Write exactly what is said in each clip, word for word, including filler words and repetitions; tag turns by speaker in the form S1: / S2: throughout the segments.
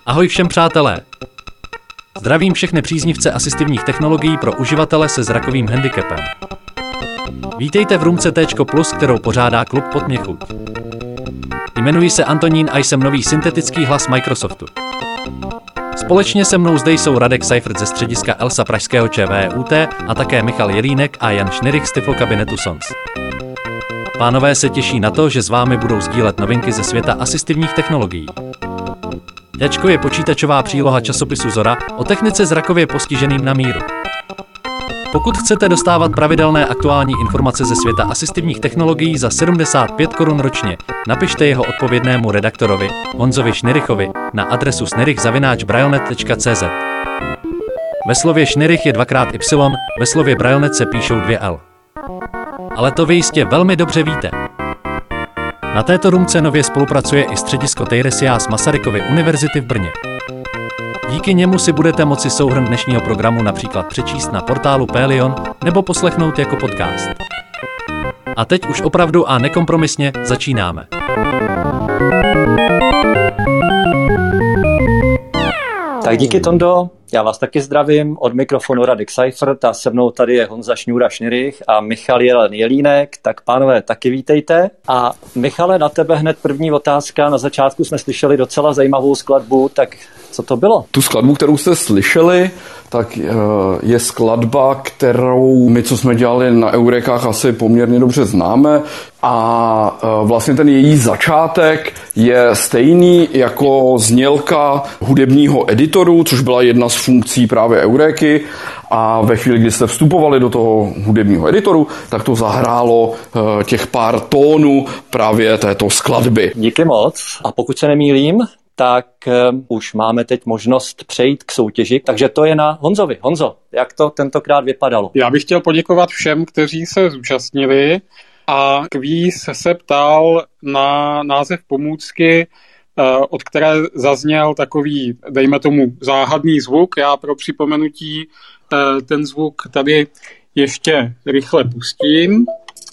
S1: Ahoj všem přátelé! Zdravím všechny příznivce asistivních technologií pro uživatele se zrakovým handicapem. Vítejte v roomce T plus, kterou pořádá klub Podměchuť. Jmenuji se Antonín a jsem nový syntetický hlas Microsoftu. Společně se mnou zde jsou Radek Seifert ze střediska Elsa pražského ČVUT a také Michal Jelínek a Jan Šnirich z Tyflokabinetu Sons. Pánové se těší na to, že s vámi budou sdílet novinky ze světa asistivních technologií. Jačko je počítačová příloha časopisu Zora o technice zrakově postiženým na míru. Pokud chcete dostávat pravidelné aktuální informace ze světa asistivních technologií za sedmdesát pět korun ročně, napište jeho odpovědnému redaktorovi Honzovi Šnirichovi na adresu šnirich zavináč braillenet tečka cé zet. Ve slově Šnirich je dvakrát Y, ve slově Braillenet se píšou dvě L. Ale to vy jistě velmi dobře víte. Na této roomce nově spolupracuje i středisko Teiresias Masarykovy univerzity v Brně. Díky němu si budete moci souhrn dnešního programu například přečíst na portálu Pélion nebo poslechnout jako podcast. A teď už opravdu a nekompromisně začínáme.
S2: Tak díky, Tondo, já vás taky zdravím, od mikrofonu Radek Seifert a se mnou tady je Honza Šňůra Šnirich a Michal Jelen Jelínek, tak pánové taky vítejte. A Michale, na tebe hned první otázka, na začátku jsme slyšeli docela zajímavou skladbu, tak co to bylo?
S3: Tu skladbu, kterou jste slyšeli, tak je skladba, kterou my, co jsme dělali na Eurekách, asi poměrně dobře známe a vlastně ten její začátek je stejný jako znělka hudebního editoru, což byla jedna z funkcí právě Eureky a ve chvíli, kdy jste vstupovali do toho hudebního editoru, tak to zahrálo těch pár tónů právě této skladby.
S2: Díky moc a pokud se nemýlím, tak um, už máme teď možnost přejít k soutěži, takže to je na Honzovi. Honzo, jak to tentokrát vypadalo?
S4: Já bych chtěl poděkovat všem, kteří se zúčastnili a kvíz se ptal na název pomůcky, od které zazněl takový, dejme tomu, záhadný zvuk. Já pro připomenutí ten zvuk tady ještě rychle pustím.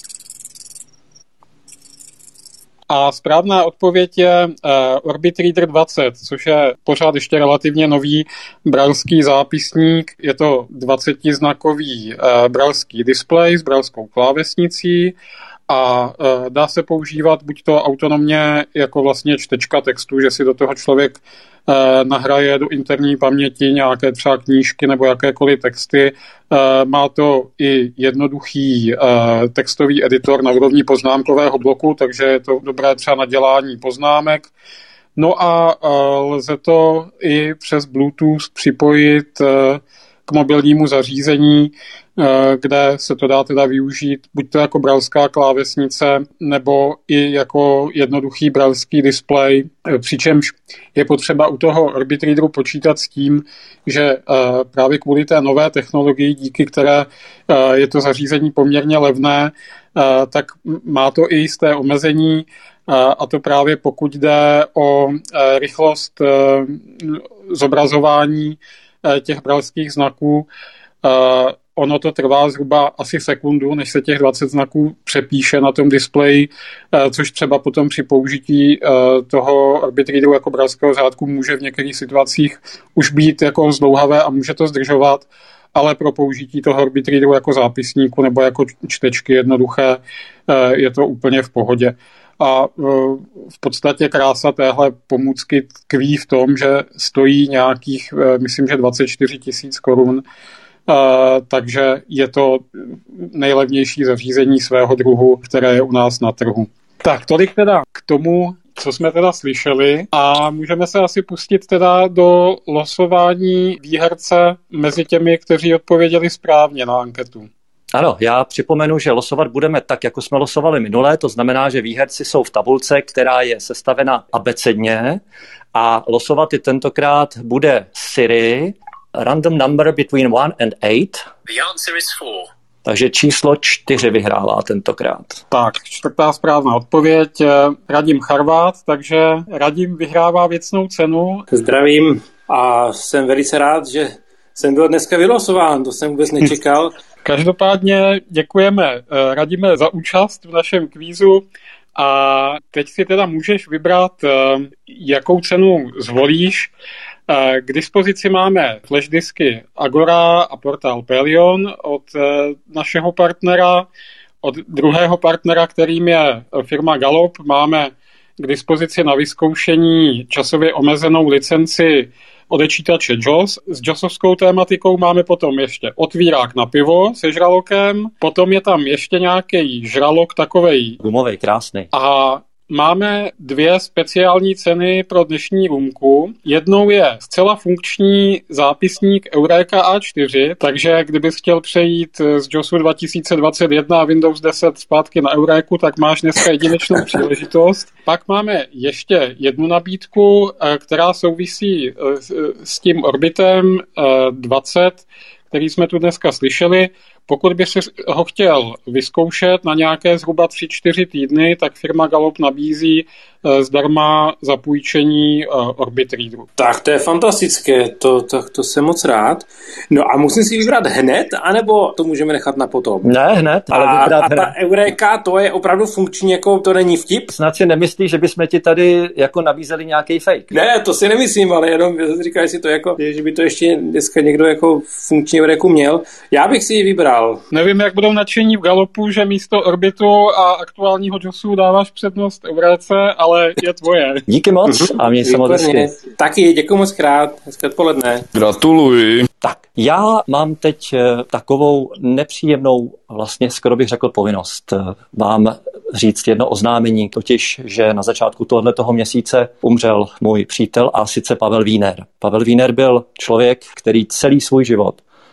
S4: A správná odpověď je uh, Orbit Reader dvacet, což je pořád ještě relativně nový brailský zápisník. Je to dvacetiznakový uh, brailský displej s brailskou klávesnicí a uh, dá se používat buď to autonomně jako vlastně čtečka textu, že si do toho člověk uh, nahraje do interní paměti nějaké třeba knížky nebo jakékoliv texty. Uh, má to i jednoduchý uh, textový editor na úrovni poznámkového bloku, takže je to dobré třeba na dělání poznámek. No a uh, lze to i přes Bluetooth připojit uh, k mobilnímu zařízení, kde se to dá teda využít buď to jako brailská klávesnice, nebo i jako jednoduchý brailský displej, přičemž je potřeba u toho Orbit Readeru počítat s tím, že právě kvůli té nové technologii, díky které je to zařízení poměrně levné, tak má to i jisté omezení, a to právě pokud jde o rychlost zobrazování těch brailských znaků. Ono to trvá zhruba asi sekundu, než se těch dvacet znaků přepíše na tom displeji, což třeba potom při použití toho Orbit Readeru jako brailského řádku může v některých situacích už být jako zdlouhavé a může to zdržovat, ale pro použití toho Orbit Readeru jako zápisníku nebo jako čtečky jednoduché je to úplně v pohodě. A v podstatě krása téhle pomůcky tkví v tom, že stojí nějakých, myslím, že dvacet čtyři tisíc korun, takže je to nejlevnější zařízení svého druhu, které je u nás na trhu. Tak tolik teda k tomu, co jsme teda slyšeli a můžeme se asi pustit teda do losování výherce mezi těmi, kteří odpověděli správně na anketu.
S2: Ano, já připomenu, že losovat budeme tak, jako jsme losovali minule, to znamená, že výherci jsou v tabulce, která je sestavena abecedně a losovat i tentokrát bude Siri, random number between one and eight.
S5: The answer is four.
S2: Takže číslo čtyři vyhrává tentokrát.
S4: Tak, čtvrtá správná odpověď. Radim Charvát, takže Radim vyhrává věcnou cenu.
S6: Zdravím a jsem velice rád, že jsem byl dneska vylosován, to jsem vůbec nečekal.
S4: Každopádně děkujeme Radime za účast v našem kvízu A teď si teda můžeš vybrat, jakou cenu zvolíš. K dispozici máme flashdisky Agora a portál Pelion od našeho partnera. Od druhého partnera, kterým je firma Galop, máme k dispozici na vyzkoušení časově omezenou licenci odečítače J O S. S JOSovskou tématikou máme potom ještě otvírák na pivo se žralokem, potom je tam ještě nějaký žralok takovej
S2: gumovej, krásný.
S4: A máme dvě speciální ceny pro dnešní růmku. Jednou je zcela funkční zápisník Eureka A čtyři, takže kdybys chtěl přejít z JOSu dva tisíce dvacet jedna a Windows deset zpátky na Eureku, tak máš dneska jedinečnou příležitost. Pak máme ještě jednu nabídku, která souvisí s tím Orbitem dvacet, který jsme tu dneska slyšeli. Pokud by si ho chtěl vyzkoušet na nějaké zhruba tři čtyři týdny, tak firma Galop nabízí zdarma zapůjčení Orbit Readeru.
S6: Tak to je fantastické, to, to, to jsem moc rád. No a musím si vybrat hned, anebo to můžeme nechat na potom?
S2: Ne, hned, ale
S6: a,
S2: vybrat
S6: a
S2: hned.
S6: ta Eureka, to je opravdu funkční, jako to není vtip?
S2: Snad si nemyslíš, že bychom ti tady jako nabízeli nějaký fake?
S6: Ne, to si nemyslím, ale jenom říkám si to jako, že by to ještě dneska někdo jako funkční Eureku měl. Já bych si ji vybral.
S4: Nevím, jak budou nadšení v Galopu, že místo Orbitu a aktuálního JOSu dáváš přednost Eurece, ale je tvoje.
S2: Díky moc a měj se moc hezky.
S6: Taky, děkuji moc krát. Hezké odpoledne.
S3: Gratuluji.
S2: Tak, já mám teď takovou nepříjemnou, vlastně skoro bych řekl povinnost vám říct jedno oznámení, totiž, že na začátku tohoto měsíce umřel můj přítel a sice Pavel Víner. Pavel Víner byl člověk, který celý svůj život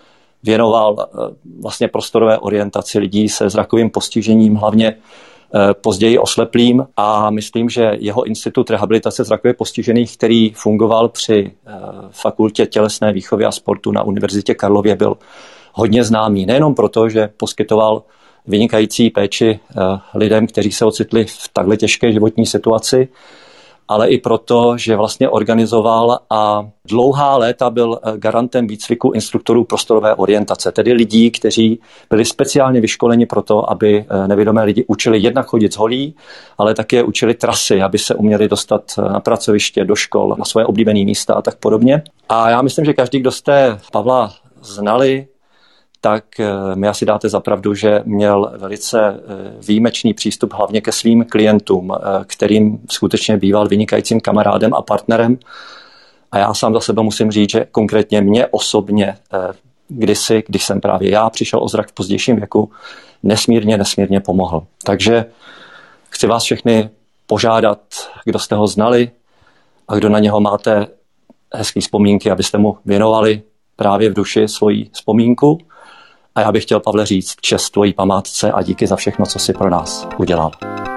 S2: věnoval vlastně prostorové orientaci lidí se zrakovým postižením, hlavně později osleplým, a myslím, že jeho institut rehabilitace zrakově postižených, který fungoval při fakultě tělesné výchovy a sportu na Univerzitě Karlově, byl hodně známý. Nejenom proto, že poskytoval vynikající péči lidem, kteří se ocitli v takhle těžké životní situaci, ale i proto, že vlastně organizoval a dlouhá léta byl garantem výcviku instruktorů prostorové orientace, tedy lidí, kteří byli speciálně vyškoleni pro to, aby nevidomé lidi učili jednak chodit z holí, ale také učili trasy, aby se uměli dostat na pracoviště, do škol, na svoje oblíbené místa a tak podobně. A já myslím, že každý, kdo jste Pavla znali, tak mi asi dáte za pravdu, že měl velice výjimečný přístup hlavně ke svým klientům, kterým skutečně býval vynikajícím kamarádem a partnerem. A já sám za sebe musím říct, že konkrétně mě osobně kdysi, když jsem právě já přišel o zrak v pozdějším věku, nesmírně, nesmírně pomohl. Takže chci vás všechny požádat, kdo jste ho znali a kdo na něho máte hezký vzpomínky, abyste mu věnovali právě v duši svoji vzpomínku. A já bych chtěl, Pavle, říct čest tvojí památce a díky za všechno, co jsi pro nás udělal.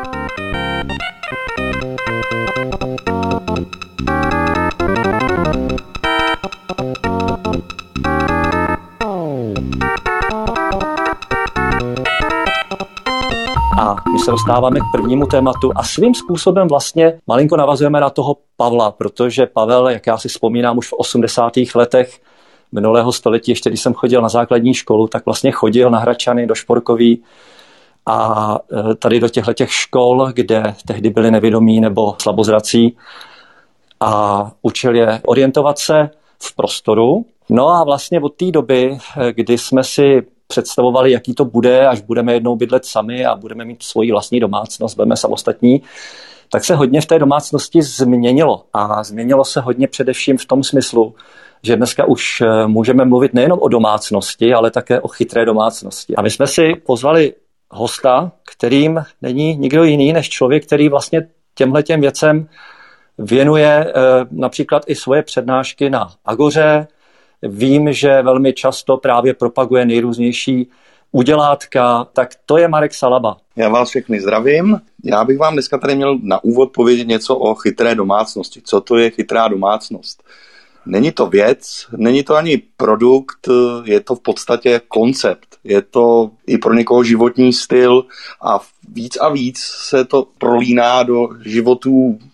S2: A my se dostáváme k prvnímu tématu a svým způsobem vlastně malinko navazujeme na toho Pavla, protože Pavel, jak já si vzpomínám, už v osmdesátých letech minulého století, ještě když jsem chodil na základní školu, tak vlastně chodil na Hradčany, do Šporkový a tady do těchto těch škol, kde tehdy byli nevidomí nebo slabozrací, a učil je orientovat se v prostoru. No a vlastně od té doby, kdy jsme si představovali, jaký to bude, až budeme jednou bydlet sami a budeme mít svoji vlastní domácnost, budeme samostatní, tak se hodně v té domácnosti změnilo. A změnilo se hodně především v tom smyslu, že dneska už můžeme mluvit nejenom o domácnosti, ale také o chytré domácnosti. A my jsme si pozvali hosta, kterým není nikdo jiný než člověk, který vlastně těmhletěm věcem věnuje například i svoje přednášky na Agoře. Vím, že velmi často právě propaguje nejrůznější udělátka, tak to je Marek Salaba.
S5: Já vás všechny zdravím. Já bych vám dneska tady měl na úvod povědět něco o chytré domácnosti. Co to je chytrá domácnost? Není to věc, není to ani produkt, je to v podstatě koncept. Je to i pro někoho životní styl a víc a víc se to prolíná do životů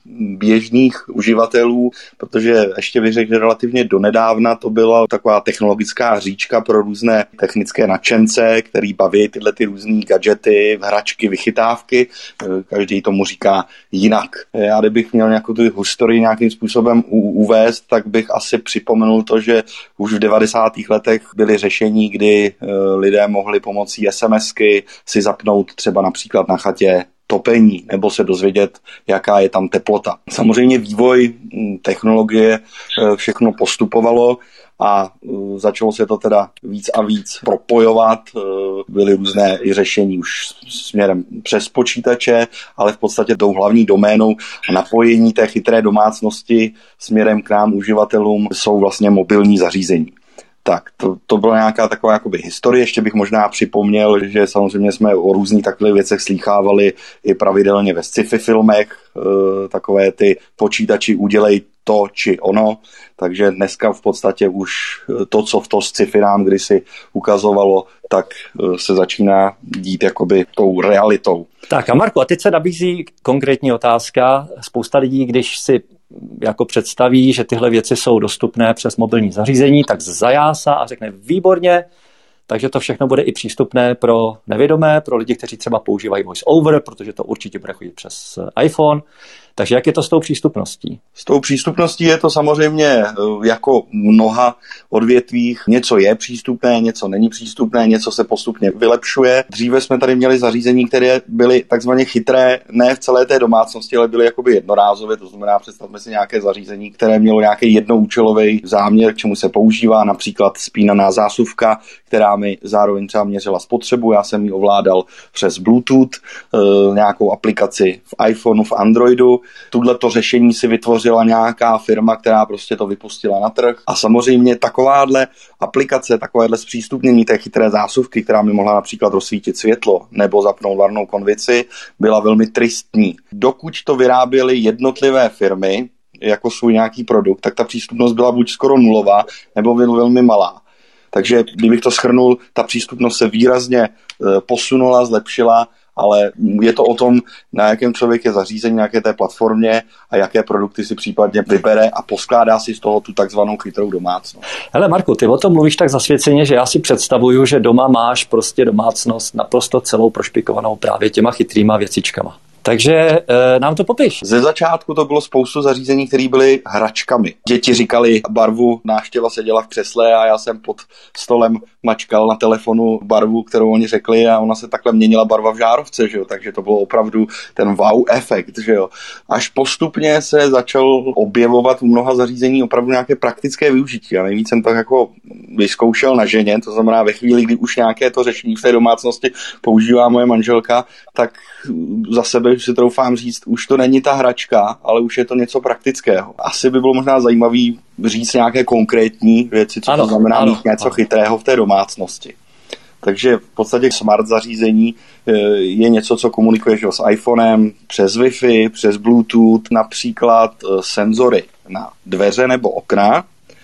S5: běžných uživatelů, protože ještě bych řekl, že relativně donedávna to byla taková technologická hříčka pro různé technické nadšence, který baví tyhle ty různý gadgety, hračky, vychytávky. Každý tomu říká jinak. Já kdybych měl nějakou tu historii nějakým způsobem uvést, tak bych asi připomenul to, že už v devadesátých letech byly řešení, kdy lidé mohli pomocí SMSky si zapnout třeba například na chatě topení nebo se dozvědět, jaká je tam teplota. Samozřejmě vývoj technologie všechno postupovalo a začalo se to teda víc a víc propojovat. Byly různé i řešení už směrem přes počítače, ale v podstatě tou hlavní doménou a napojení té chytré domácnosti směrem k nám uživatelům jsou vlastně mobilní zařízení. Tak, to, to byla nějaká taková jakoby historie. Ještě bych možná připomněl, že samozřejmě jsme o různých takových věcech slýchávali i pravidelně ve sci-fi filmech, e, takové ty počítači udělej to či ono, takže dneska v podstatě už to, co v to sci-fi nám kdysi ukazovalo, tak se začíná dít jakoby tou realitou.
S2: Tak a Marku, a teď se nabízí konkrétní otázka. Spousta lidí, když si jako představí, že tyhle věci jsou dostupné přes mobilní zařízení, tak zajásá a řekne výborně, takže to všechno bude i přístupné pro nevědomé, pro lidi, kteří třeba používají voice over, protože to určitě bude chodit přes iPhone. Takže jak je to s tou přístupností?
S5: S tou přístupností je to samozřejmě jako mnoha odvětvích. Něco je přístupné, něco není přístupné, něco se postupně vylepšuje. Dříve jsme tady měli zařízení, které byly takzvaně chytré, ne v celé té domácnosti, ale byly jakoby jednorázové. To znamená, představme si nějaké zařízení, které mělo nějaký jednoúčelový záměr, k čemu se používá, například spínaná zásuvka, která mi zároveň třeba měřila spotřebu. Já jsem ji ovládal přes Bluetooth, nějakou aplikaci v iPhoneu, v Androidu. Tuto řešení si vytvořila nějaká firma, která prostě to vypustila na trh. A samozřejmě takováhle aplikace, takovéhle zpřístupnění té chytré zásuvky, která mi mohla například rozsvítit světlo nebo zapnout varnou konvici, byla velmi tristní. Dokud to vyráběly jednotlivé firmy jako svůj nějaký produkt, tak ta přístupnost byla buď skoro nulová, nebo byla velmi malá. Takže kdybych to shrnul, ta přístupnost se výrazně posunula, zlepšila, ale je to o tom, na jakém člověk je zařízení, na jaké té platformě a jaké produkty si případně vybere a poskládá si z toho tu takzvanou chytrou domácnost.
S2: Hele Marku, ty o tom mluvíš tak zasvěceně, že já si představuju, že doma máš prostě domácnost naprosto celou prošpikovanou právě těma chytrýma věcičkama. Takže e, nám to popiš.
S5: Ze začátku to bylo spoustu zařízení, které byly hračkami. Děti říkali barvu, návštěva seděla v křesle a já jsem pod stolem mačkal na telefonu barvu, kterou oni řekli a ona se takhle měnila barva v žárovce, že jo? Takže to bylo opravdu ten wow efekt. Že jo? Až postupně se začal objevovat u mnoha zařízení opravdu nějaké praktické využití. A nejvíc jsem tak jako vyzkoušel na ženě, to znamená ve chvíli, kdy už nějaké to řešení v té domácnosti používá moje manželka, tak za sebe si troufám říct, už to není ta hračka, ale už je to něco praktického. Asi by bylo možná zajímavý říct nějaké konkrétní věci, co ano, to znamená ano, mít něco ano. chytrého v té domácnosti. Takže v podstatě smart zařízení je něco, co komunikuje s iPhonem přes Wi-Fi, přes Bluetooth, například senzory na dveře nebo okna,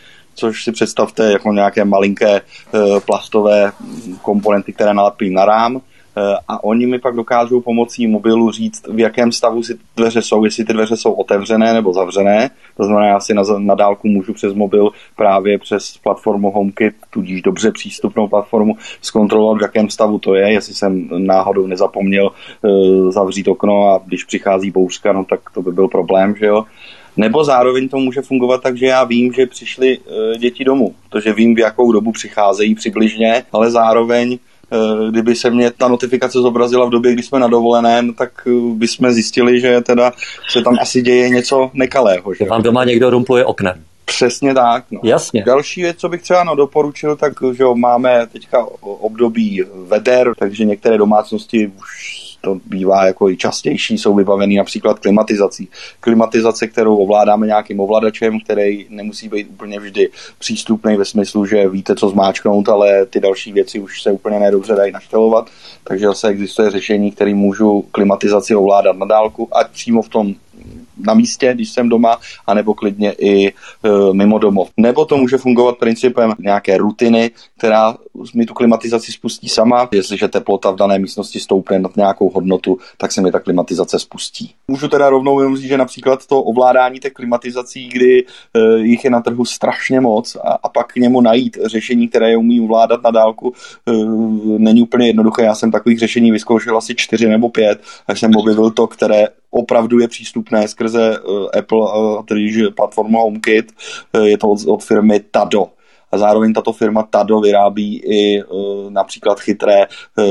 S5: což si představte jako nějaké malinké plastové komponenty, které nalepím na rám. A oni mi pak dokážou pomocí mobilu říct, v jakém stavu si dveře jsou, jestli ty dveře jsou otevřené nebo zavřené. To znamená, já si na, na dálku můžu přes mobil právě přes platformu HomeKit, tudíž dobře přístupnou platformu, zkontrolovat, v jakém stavu to je, jestli jsem náhodou nezapomněl e, zavřít okno a když přichází bouřka, no tak to by byl problém, že jo. Nebo zároveň to může fungovat tak, že já vím, že přišly e, děti domů, protože vím, v jakou dobu přicházejí přibližně, ale zároveň kdyby se mě ta notifikace zobrazila v době, kdy jsme na dovolené, no tak bychom zjistili, že teda se tam asi děje něco nekalého. Že
S2: vám doma někdo rumpluje oknem.
S5: Přesně tak. No.
S2: Jasně.
S5: Další věc, co bych třeba no, doporučil, tak že jo, máme teďka období veder, takže některé domácnosti už to bývá jako i častější, jsou vybavený například klimatizací. Klimatizace, kterou ovládáme nějakým ovladačem, který nemusí být úplně vždy přístupný ve smyslu, že víte, co zmáčknout, ale ty další věci už se úplně nedobře dají naštelovat. Takže zase existuje řešení, který můžu klimatizaci ovládat na dálku, ať přímo v tom na místě, když jsem doma, anebo klidně i e, mimo domov. Nebo to může fungovat principem nějaké rutiny, která mi tu klimatizaci spustí sama. Jestliže teplota v dané místnosti stoupne nad nějakou hodnotu, tak se mi ta klimatizace spustí. Můžu teda rovnou jenom říct, že například to ovládání těch klimatizací, kdy e, jich je na trhu strašně moc a, a pak k němu najít řešení, které je umí ovládat na dálku, e, není úplně jednoduché. Já jsem takových řešení vyzkoušel asi čtyři nebo pět, až jsem objevil to, které opravdu je přístupné skrze uh, Apple, uh, tedy platformu HomeKit. Uh, je to od, od firmy Tado. A zároveň tato firma Tado vyrábí i uh, například chytré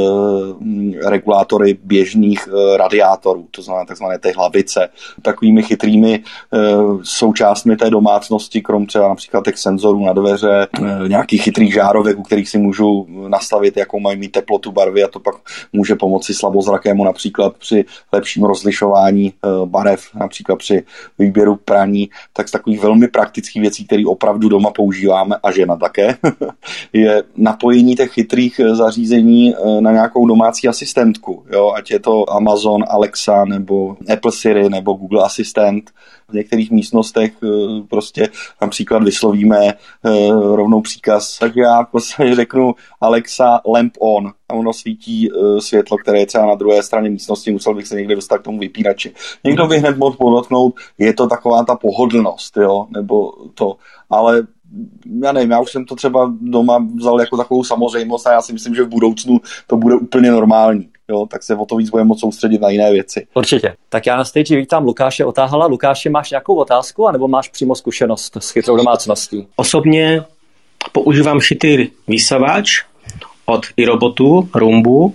S5: uh, regulátory běžných uh, radiátorů, to znamená takzvané ty hlavice. Takovými chytrými uh, součástmi té domácnosti, krom třeba například těch senzorů na dveře, uh, nějakých chytrých žárovek, u kterých si můžu nastavit, jakou mají mít teplotu barvy, a to pak může pomoci slabozrakému například při lepším rozlišování uh, barev, například při výběru praní, tak z takových velmi praktických věcí, které opravdu doma používáme a že také, je napojení těch chytrých zařízení na nějakou domácí asistentku. Jo? Ať je to Amazon, Alexa, nebo Apple Siri, nebo Google Asistent. V některých místnostech prostě například vyslovíme rovnou příkaz, takže já prostě řeknu Alexa lamp on a ono svítí světlo, které je třeba na druhé straně místnosti, musel bych se někde dostat k tomu vypínači. Někdo by hned mohl podotknout, je to taková ta pohodlnost, jo? Nebo to, ale já nevím, já už jsem to třeba doma vzal jako takovou samozřejmost a já si myslím, že v budoucnu to bude úplně normální. Jo, tak se o to víc budeme moc soustředit na jiné věci.
S2: Určitě. Tak já na stage vítám Lukáše Otáhala. Lukáši, máš nějakou otázku, anebo máš přímo zkušenost s chytrou domácností?
S7: Osobně používám chytrý vysavač od iRobotu, Roombu,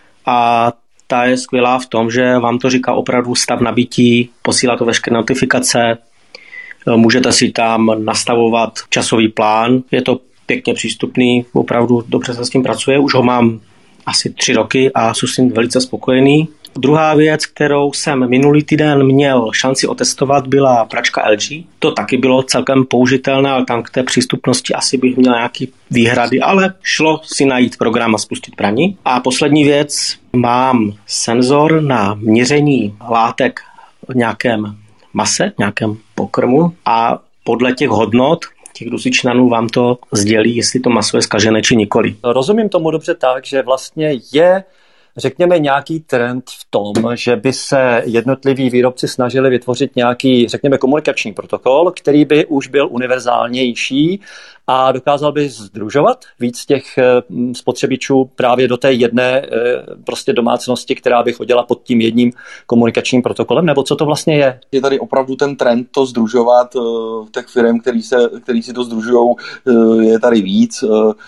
S7: a ta je skvělá v tom, že vám to říká opravdu stav nabití, posílá to veškeré notifikace, můžete si tam nastavovat časový plán, je to pěkně přístupný, opravdu dobře se s tím pracuje, už ho mám asi tři roky a jsem s tím velice spokojený. Druhá věc, kterou jsem minulý týden měl šanci otestovat, byla pračka L G. To taky bylo celkem použitelné, ale tam k té přístupnosti asi bych měl nějaký výhrady, ale šlo si najít program a spustit praní. A poslední věc, mám senzor na měření látek v nějakém mase, nějakém pokrmu, a podle těch hodnot těch dusičnanů vám to sdělí, jestli to maso je zkažené či nikoli.
S2: Rozumím tomu dobře tak, že vlastně je, řekněme, nějaký trend v tom, že by se jednotliví výrobci snažili vytvořit nějaký, řekněme, komunikační protokol, který by už byl univerzálnější a dokázal by sdružovat víc těch spotřebičů právě do té jedné prostě domácnosti, která by chodila pod tím jedním komunikačním protokolem, nebo co to vlastně je?
S5: Je tady opravdu ten trend to sdružovat, těch firm, který, se, který si to sdružujou, je tady víc.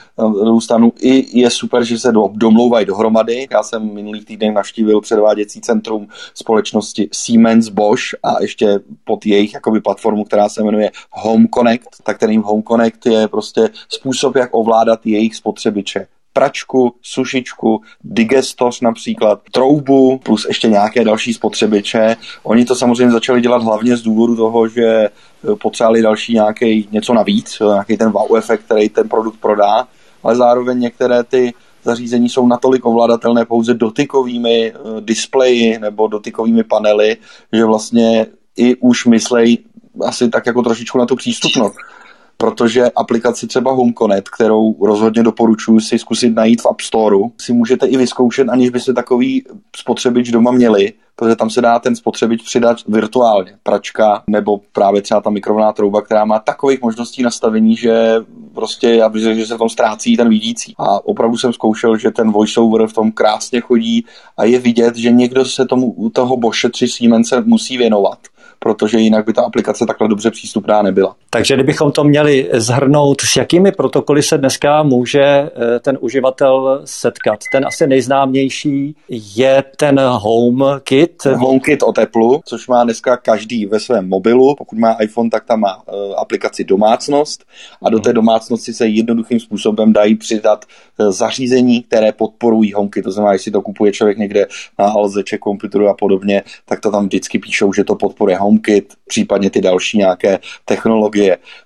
S5: Stanu i je super, že se domlouvají dohromady. Já jsem minulý týden navštívil předváděcí centrum společnosti Siemens Bosch a ještě pod jejich jakoby platformu, která se jmenuje Home Connect, tak ten Home Connect je prostě způsob, jak ovládat jejich spotřebiče. Pračku, sušičku, digestoř například, troubu, plus ještě nějaké další spotřebiče. Oni to samozřejmě začali dělat hlavně z důvodu toho, že potřebovali další nějaký něco navíc, nějaký ten wow efekt, který ten produkt prodá, ale zároveň některé ty zařízení jsou natolik ovladatelné pouze dotykovými displeji nebo dotykovými panely, že vlastně i už myslej asi tak jako trošičku na tu přístupnost. Protože aplikaci třeba Home Connect, kterou rozhodně doporučuji si zkusit najít v App Storeu, si můžete i vyzkoušet, aniž byste takový spotřebič doma měli, protože tam se dá ten spotřebič přidat virtuálně. Pračka nebo právě třeba ta mikrovlnná trouba, která má takových možností nastavení, že prostě já bych řekl, že se v tom ztrácí ten vidící. A opravdu jsem zkoušel, že ten voiceover v tom krásně chodí a je vidět, že někdo se tomu u toho Bosche tři Siemence musí věnovat, protože jinak by ta aplikace takhle dobře přístupná nebyla.
S2: Takže kdybychom to měli zhrnout, s jakými protokoly se dneska může ten uživatel setkat? Ten asi nejznámější je ten HomeKit.
S5: HomeKit od Apple, což má dneska každý ve svém mobilu. Pokud má iPhone, tak tam má aplikaci Domácnost a do té domácnosti se jednoduchým způsobem dají přidat zařízení, které podporují HomeKit. To znamená, jestli to kupuje člověk někde na Alzeče, komputeru a podobně, tak to tam vždycky píšou, že to podporuje HomeKit, případně ty další nějaké technologie.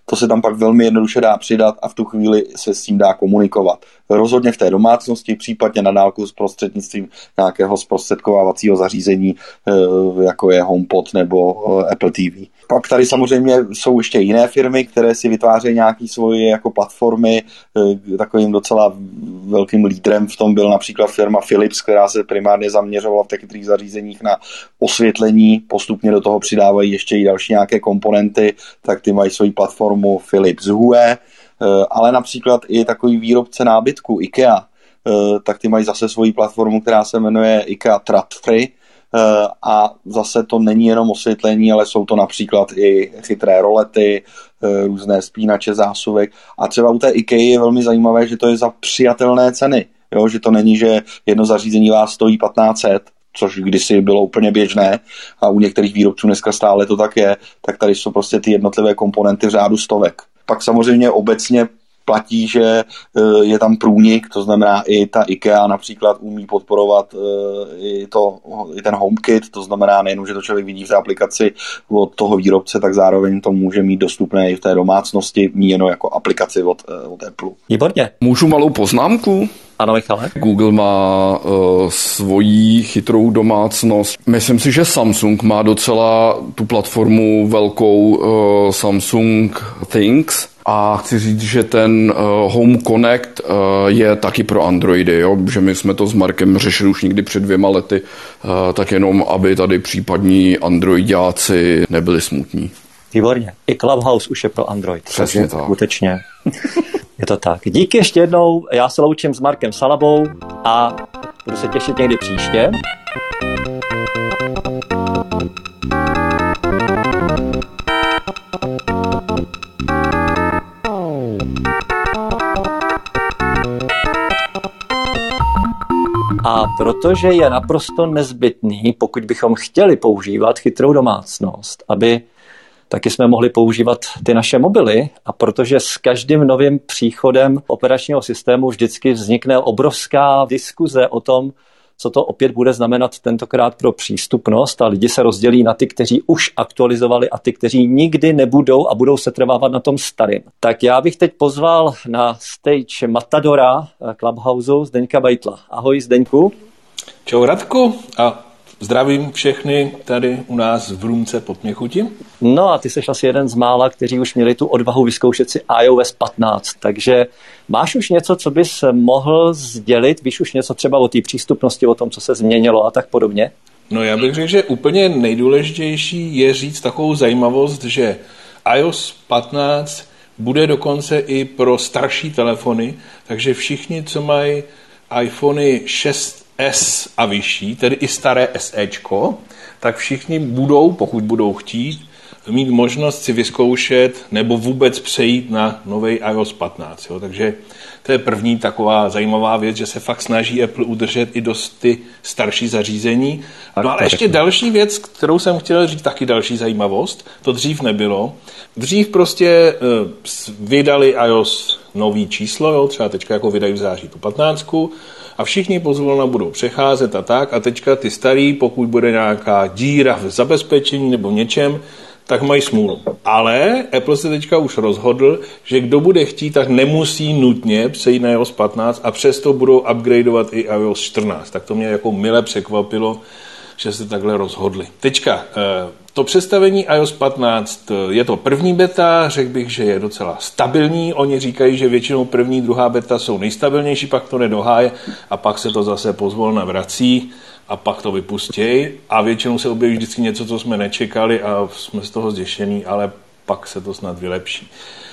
S5: to se tam pak velmi jednoduše dá přidat a v tu chvíli se s tím dá komunikovat. Rozhodně v té domácnosti, případně na dálku s prostřednictvím nějakého zprostředkovávacího zařízení, jako je HomePod nebo Apple T V. Pak tady samozřejmě jsou ještě jiné firmy, které si vytvářejí nějaké svoje jako platformy. Takovým docela velkým lídrem v tom byl například firma Philips, která se primárně zaměřovala v některých zařízeních na osvětlení. Postupně do toho přidávají ještě i další nějaké komponenty, tak ty mají svoji platformu Philips Hue, ale například i takový výrobce nábytku IKEA, tak ty mají zase svoji platformu, která se jmenuje IKEA Tradfree. A zase to není jenom osvětlení, ale jsou to například i chytré rolety, různé spínače zásuvek. A třeba u té IKEA je velmi zajímavé, že to je za přijatelné ceny. Jo? Že to není, že jedno zařízení vás stojí patnáct set, což kdysi bylo úplně běžné a u některých výrobců dneska stále to tak je, tak tady jsou prostě ty jednotlivé komponenty v řádu stovek. Pak samozřejmě obecně platí, že je tam průnik, to znamená i ta IKEA například umí podporovat i, to, i ten HomeKit, to znamená nejenom, že to člověk vidí v té aplikaci od toho výrobce, tak zároveň to může mít dostupné i v té domácnosti, míněno jako aplikaci od, od Apple.
S2: Výborně.
S3: Můžu malou poznámku?
S2: Ano, Michale.
S3: Google má uh, svoji chytrou domácnost. Myslím si, že Samsung má docela tu platformu velkou uh, Samsung Things. A chci říct, že ten uh, Home Connect uh, je taky pro Androidy, jo? Že my jsme to s Markem řešili už někdy před dvěma lety, uh, tak jenom, aby tady případní androidáci nebyli smutní.
S2: Výborně. I Clubhouse už je pro Android.
S3: Přesně tak.
S2: Skutečně. Je to tak. Díky ještě jednou, já se loučím s Markem Salabou a budu se těšit někdy příště. A protože je naprosto nezbytný, pokud bychom chtěli používat chytrou domácnost, aby taky jsme mohli používat ty naše mobily, a protože s každým novým příchodem operačního systému vždycky vznikne obrovská diskuze o tom, co to opět bude znamenat tentokrát pro přístupnost, a lidi se rozdělí na ty, kteří už aktualizovali a ty, kteří nikdy nebudou a budou se trvávat na tom starým. Tak já bych teď pozval na stage matadora Clubhouseu Zdeňka Beitla. Ahoj Zdeňku.
S8: Čau Radku a zdravím všechny tady u nás v Růmce pod Měchuti.
S2: No a ty jsi asi jeden z mála, kteří už měli tu odvahu vyzkoušet si iOS patnáct, takže máš už něco, co bys mohl sdělit? Víš už něco třeba o té přístupnosti, o tom, co se změnilo a tak podobně?
S8: No já bych řekl, že úplně nejdůležitější je říct takovou zajímavost, že iOS patnáct bude dokonce i pro starší telefony, takže všichni, co mají iPhony šest es a vyšší, tedy i staré SEčko, tak všichni budou, pokud budou chtít, mít možnost si vyzkoušet nebo vůbec přejít na nový iOS patnáct. Jo. Takže to je první taková zajímavá věc, že se fakt snaží Apple udržet i dost ty starší zařízení. No ale ještě další věc, kterou jsem chtěl říct, taky další zajímavost, to dřív nebylo. Dřív prostě uh, vydali iOS nový číslo, jo, třeba teďka jako vydají v září tu patnáctku, a všichni pozvolna budou přecházet a tak, a teďka ty starý, pokud bude nějaká díra v zabezpečení nebo něčem, tak mají smůlu. Ale Apple se teďka už rozhodl, že kdo bude chtít, tak nemusí nutně přejít na iOS patnáct a přesto budou upgradeovat i iOS čtrnáct. Tak to mě jako mile překvapilo, že se takhle rozhodli. Teďka, to představení iOS patnáct je to první beta, řekl bych, že je docela stabilní. Oni říkají, že většinou první, druhá beta jsou nejstabilnější, pak to nedoháje a pak se to zase pozvolna vrací a pak to vypustějí. A většinou se objeví vždycky něco, co jsme nečekali a jsme z toho zděšení, ale pak se to snad vylepší.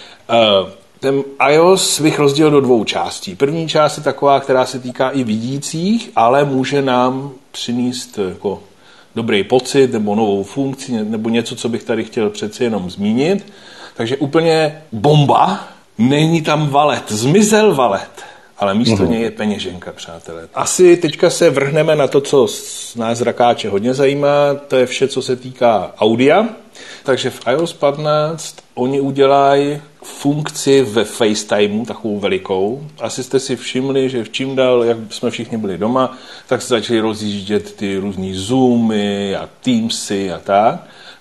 S8: Ten iOS bych rozdělil do dvou částí. První část je taková, která se týká i vidících, ale může nám přinést jako dobrý pocit nebo novou funkci nebo něco, co bych tady chtěl přeci jenom zmínit. Takže úplně bomba, není tam valet, zmizel valet, ale místo uhum. něj je peněženka, přátelé. Asi teďka se vrhneme na to, co nás zrakáče hodně zajímá, to je vše, co se týká audia. Takže v iOS patnáct oni udělají funkci ve FaceTimeu, takovou velikou. Asi jste si všimli, že v čím dál, jak jsme všichni byli doma, tak se začali rozjíždět ty různý Zoomy a Teamsy a tak.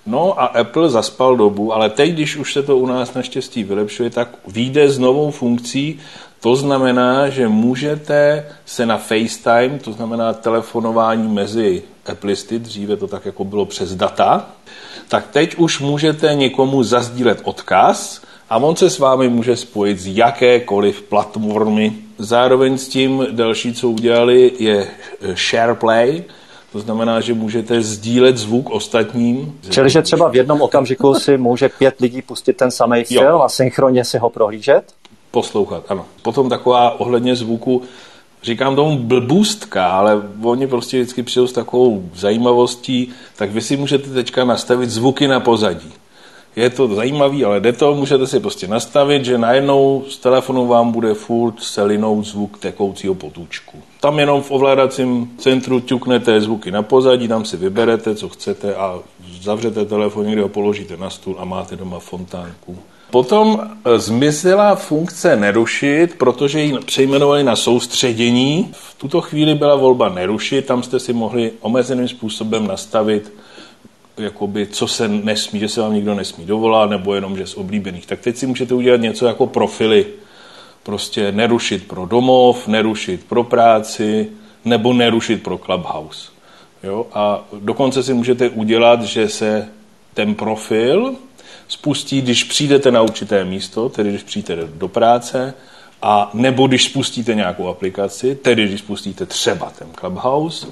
S8: No a Apple zaspal dobu, ale teď, když už se to u nás naštěstí vylepšuje, tak vyjde s novou funkcí. To znamená, že můžete se na FaceTime, to znamená telefonování mezi Applisty, dříve to tak jako bylo přes data, tak teď už můžete někomu zazdílet odkaz a on se s vámi může spojit z jakékoliv platformy. Zároveň s tím další, co udělali, je SharePlay. To znamená, že můžete sdílet zvuk ostatním.
S2: Čili, že třeba v jednom okamžiku si může pět lidí pustit ten samý film jo. a synchronně si ho prohlížet?
S8: Poslouchat, ano. Potom taková ohledně zvuku, říkám tomu blbůstka, ale oni prostě vždycky přijdou s takovou zajímavostí, tak vy si můžete teďka nastavit zvuky na pozadí. Je to zajímavý, ale jde to, můžete si prostě nastavit, že najednou z telefonu vám bude furt se linout zvuk tekoucího potůčku. Tam jenom v ovládacím centru ťuknete zvuky na pozadí, tam si vyberete, co chcete a zavřete telefon, někde ho položíte na stůl a máte doma fontánku. Potom zmizela funkce nerušit, protože ji přejmenovali na soustředění. V tuto chvíli byla volba nerušit, tam jste si mohli omezeným způsobem nastavit, jakoby, co se nesmí, že se vám nikdo nesmí dovolat, nebo jenom, že z oblíbených. Tak teď si můžete udělat něco jako profily. Prostě nerušit pro domov, nerušit pro práci, nebo nerušit pro Clubhouse. Jo? A dokonce si můžete udělat, že se ten profil spustí, když přijdete na určité místo, tedy když přijdete do práce, a nebo když spustíte nějakou aplikaci, tedy když spustíte třeba ten Clubhouse,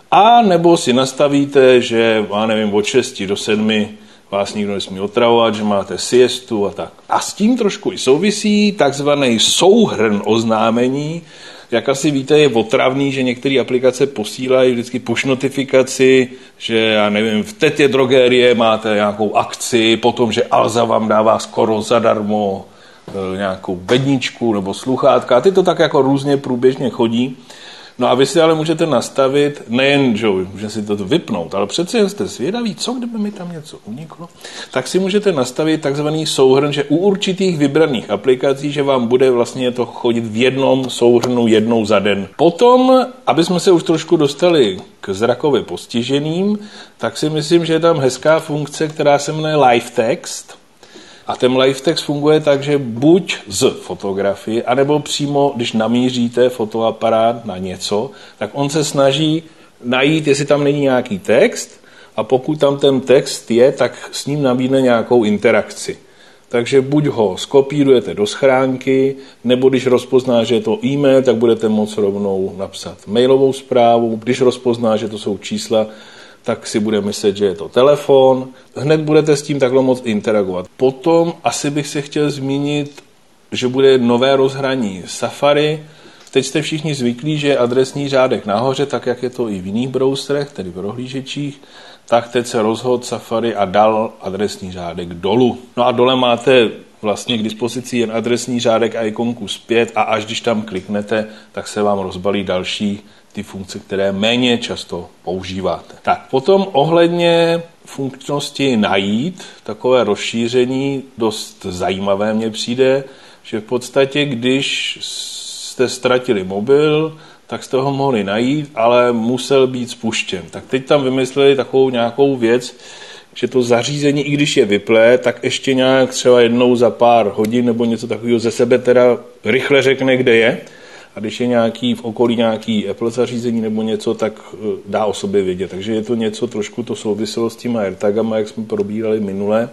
S8: a nebo si nastavíte, že, já nevím, od šesti do sedmi vás nikdo nesmí otravovat, že máte siestu a tak. A s tím trošku i souvisí takzvaný souhrn oznámení. Jak asi víte, je otravný, že některé aplikace posílají vždycky push notifikaci, že já nevím, v Tetě drogerie máte nějakou akci, potom, že Alza vám dává skoro zadarmo e, nějakou bedničku nebo sluchátka. A ty to tak jako různě průběžně chodí. No a vy si ale můžete nastavit, nejen, že, že si to vypnout, ale přece jen jste zvědaví, co kdyby mi tam něco uniklo, tak si můžete nastavit takzvaný souhrn, že u určitých vybraných aplikací, že vám bude vlastně to chodit v jednom souhrnu jednou za den. Potom, aby jsme se už trošku dostali k zrakově postiženým, tak si myslím, že je tam hezká funkce, která se jmenuje Live Text. A ten live text funguje tak, že buď z fotografie, anebo přímo, když namíříte fotoaparát na něco, tak on se snaží najít, jestli tam není nějaký text, a pokud tam ten text je, tak s ním nabídne nějakou interakci. Takže buď ho skopírujete do schránky, nebo když rozpozná, že je to e-mail, tak budete moct rovnou napsat mailovou zprávu. Když rozpozná, že to jsou čísla, tak si bude myslet, že je to telefon. Hned budete s tím takhle moc interagovat. Potom asi bych se chtěl zmínit, že bude nové rozhraní Safari. Teď jste všichni zvyklí, že je adresní řádek nahoře, tak jak je to i v jiných browserech, tedy v prohlížečích, tak teď se rozhodl Safari a dal adresní řádek dolů. No a dole máte vlastně k dispozici jen adresní řádek a ikonku zpět a až když tam kliknete, tak se vám rozbalí další ty funkce, které méně často používáte. Tak potom ohledně funkčnosti najít, takové rozšíření dost zajímavé mně přijde, že v podstatě, když jste ztratili mobil, tak jste ho mohli najít, ale musel být spuštěn. Tak teď tam vymysleli takovou nějakou věc, že to zařízení, i když je vyplé, tak ještě nějak třeba jednou za pár hodin nebo něco takového ze sebe teda rychle řekne, kde je. A když je nějaký v okolí nějaký Apple zařízení nebo něco, tak dá o sobě vědět. Takže je to něco, trošku to souviselo s těma AirTagama, jak jsme probírali minule.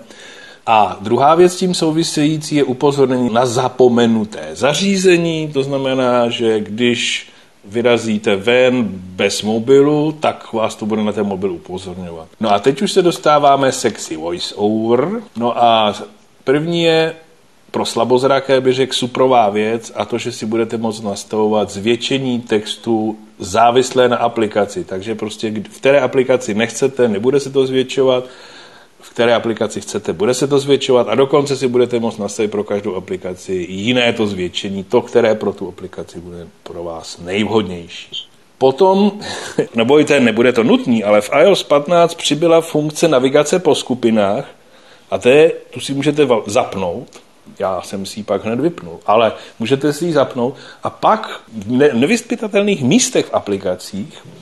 S8: A druhá věc s tím související je upozornění na zapomenuté zařízení. To znamená, že když vyrazíte ven bez mobilu, tak vás to bude na ten mobil upozorňovat. No a teď už se dostáváme sexy voice over. No a první je pro slabozraké by řekl suprová věc, a to, že si budete moct nastavovat zvětšení textu závislé na aplikaci. Takže prostě v které aplikaci nechcete, nebude se to zvětšovat, v které aplikaci chcete, bude se to zvětšovat a dokonce si budete moct nastavit pro každou aplikaci jiné to zvětšení, to, které pro tu aplikaci bude pro vás nejvhodnější. Potom, nebojte, nebude to nutný, ale v iOS patnáct přibyla funkce navigace po skupinách a to je, tu si můžete zapnout. Já jsem si ji pak hned vypnul, ale můžete si ji zapnout a pak v nevyzpytatelných místech v aplikacích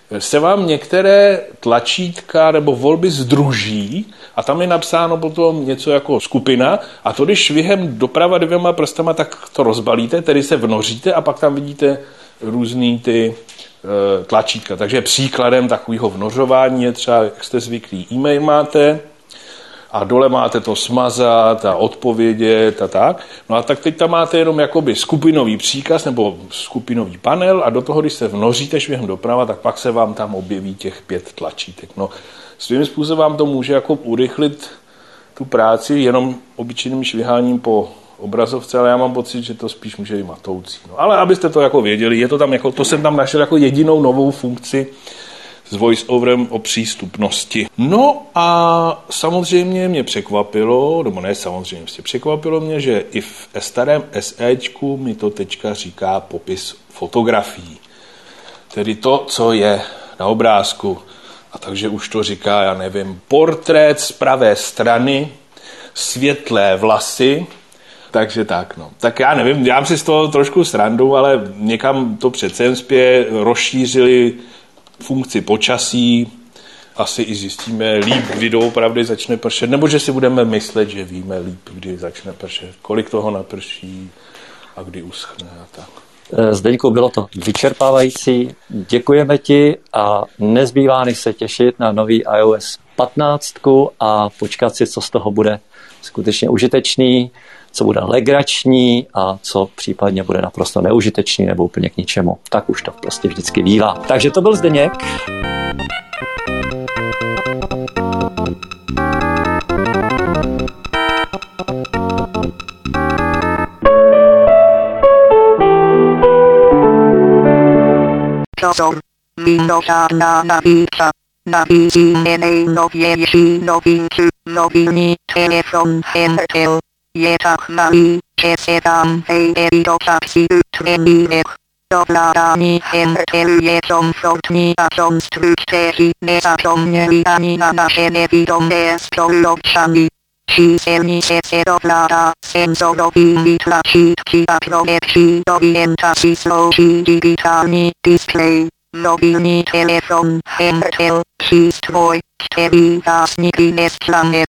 S8: se vám některé tlačítka nebo volby sdruží a tam je napsáno potom něco jako skupina a to, když švihem doprava dvěma prstama, tak to rozbalíte, tedy se vnoříte a pak tam vidíte různý ty e, tlačítka. Takže příkladem takového vnořování je třeba, jak jste zvyklí, e-mail máte, a dole máte to smazat a odpovědět a tak. No a tak teď tam máte jenom jakoby skupinový příkaz nebo skupinový panel a do toho, když se vnoříte švihem doprava, tak pak se vám tam objeví těch pět tlačítek. No, svým způsobem vám to může jako urychlit tu práci jenom obyčejným šviháním po obrazovce, ale já mám pocit, že to spíš může být matoucí. No, ale abyste to jako věděli, je to tam jako, to jsem tam našel jako jedinou novou funkci s voice-overem o přístupnosti. No a samozřejmě mě překvapilo, nebo ne samozřejmě, překvapilo mě, že i v starém SEčku mi to teďka říká popis fotografií. Tedy to, co je na obrázku. A takže už to říká, já nevím, portrét z pravé strany, světlé vlasy, takže tak, no. Tak já nevím, dělám si z toho trošku srandu, ale někam to přece jen spěje, rozšířili funkci počasí, asi i zjistíme líp, kdy doopravdy začne pršet, nebo že si budeme myslet, že víme líp, kdy začne pršet, kolik toho naprší a kdy uschne a tak.
S2: Zdeňku, bylo to vyčerpávající, děkujeme ti a nezbývá než se těšit na nový iOS patnáct a počkat si, co z toho bude skutečně užitečný, co bude legrační a co případně bude naprosto neužitečný nebo úplně k ničemu. Tak už to prostě vždycky bývá. Takže to byl Zdeněk.
S9: Mimořádná nabídka. Nabízíme nejnovější novinku, mobilní telefon Hentel. Je tak malý, že se tam vejde do taxi utřenínek. Ovládání Hentelu je komfortní a konstruktéři nezapomněli ani na naše nevidomé spoluobčany. Číselnice se ovládá senzorovými tlačítky a pro lepší orientaci slouží digitální displej. Mobilní telefon Hentel, přístroj, který vás nikdy nezklame.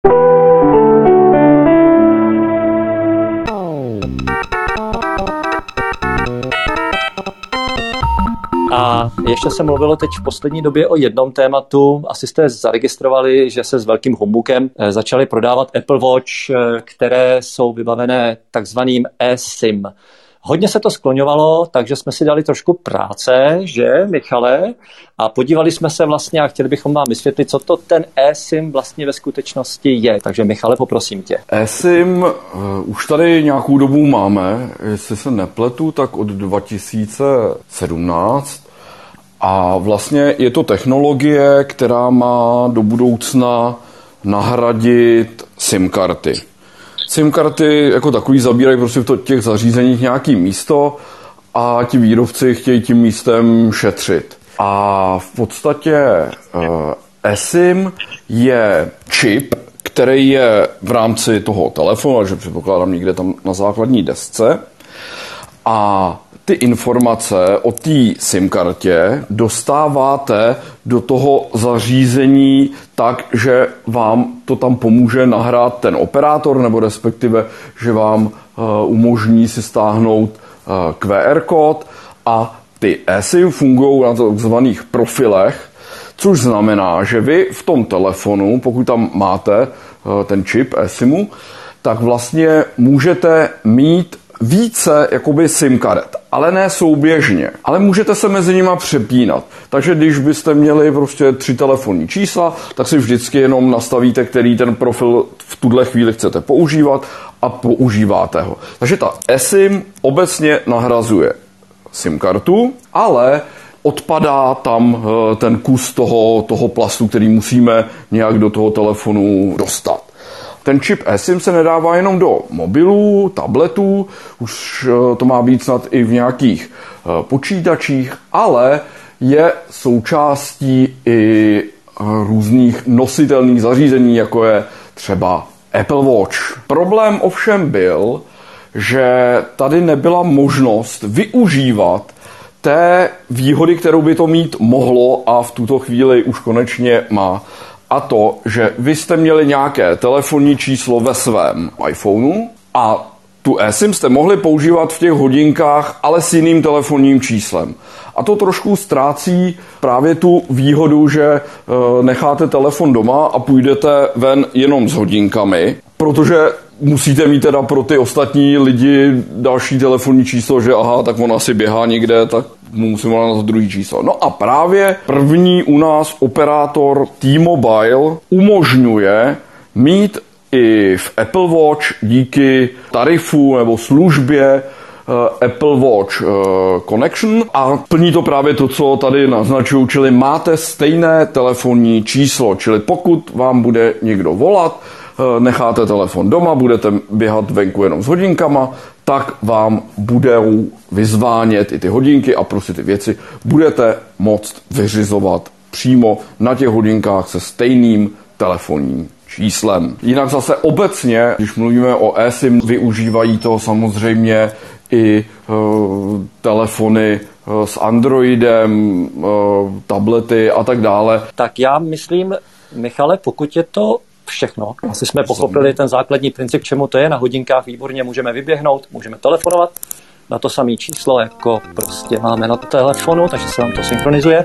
S2: A ještě se mluvilo teď v poslední době o jednom tématu. Asi jste zaregistrovali, že se s velkým humbukem začaly prodávat Apple Watch, které jsou vybavené takzvaným eSIM. Hodně se to skloňovalo, takže jsme si dali trošku práce, že, Michale? A podívali jsme se vlastně a chtěli bychom vám vysvětlit, co to ten eSIM vlastně ve skutečnosti je. Takže Michale, poprosím tě.
S3: eSIM uh, už tady nějakou dobu máme, jestli se nepletu, tak od dva tisíce sedmnáct. A vlastně je to technologie, která má do budoucna nahradit SIM karty. SIM karty jako takový zabírají prostě v těch zařízeních nějaké místo a ti výrobci chtějí tím místem šetřit. A v podstatě eSIM je čip, který je v rámci toho telefonu, že předpokládám někde tam na základní desce. A ty informace o té SIM kartě dostáváte do toho zařízení tak, že vám to tam pomůže nahrát ten operátor, nebo respektive, že vám uh, umožní si stáhnout uh, Q R kód a ty eSIM fungují na takzvaných profilech, což znamená, že vy v tom telefonu, pokud tam máte uh, ten čip eSIMu, tak vlastně můžete mít více jakoby SIM karet, ale ne souběžně, ale můžete se mezi nimi přepínat. Takže když byste měli prostě tři telefonní čísla, tak si vždycky jenom nastavíte, který ten profil v tuhle chvíli chcete používat a používáte ho. Takže ta eSIM obecně nahrazuje SIM kartu, ale odpadá tam ten kus toho, toho plastu, který musíme nějak do toho telefonu dostat. Ten čip eSIM se nedává jenom do mobilů, tabletů, už to má být snad i v nějakých počítačích, ale je součástí i různých nositelných zařízení, jako je třeba Apple Watch. Problém ovšem byl, že tady nebyla možnost využívat té výhody, kterou by to mít mohlo a v tuto chvíli už konečně má. A to, že vy jste měli nějaké telefonní číslo ve svém iPhoneu a tu eSIM jste mohli používat v těch hodinkách, ale s jiným telefonním číslem. A to trošku ztrácí právě tu výhodu, že necháte telefon doma a půjdete ven jenom s hodinkami, protože musíte mít teda pro ty ostatní lidi další telefonní číslo, že aha, tak on asi běhá někde, tak mu musím volat na to druhý číslo. No a právě první u nás operátor T-Mobile umožňuje mít i v Apple Watch díky tarifu nebo službě Apple Watch Connection a plní to právě to, co tady naznačuju, čili máte stejné telefonní číslo, čili pokud vám bude někdo volat, necháte telefon doma, budete běhat venku jenom s hodinkama, tak vám budou vyzvánět i ty hodinky a prostě ty věci budete moct vyřizovat přímo na těch hodinkách se stejným telefonním číslem. Jinak zase obecně, když mluvíme o eSIM, využívají to samozřejmě i uh, telefony uh, s Androidem, uh, tablety a tak dále.
S2: Tak já myslím, Michale, pokud je to všechno, asi jsme pochopili ten základní princip, čemu to je, na hodinkách výborně můžeme vyběhnout, můžeme telefonovat na to samé číslo, jako prostě máme na telefonu, takže se nám to synchronizuje.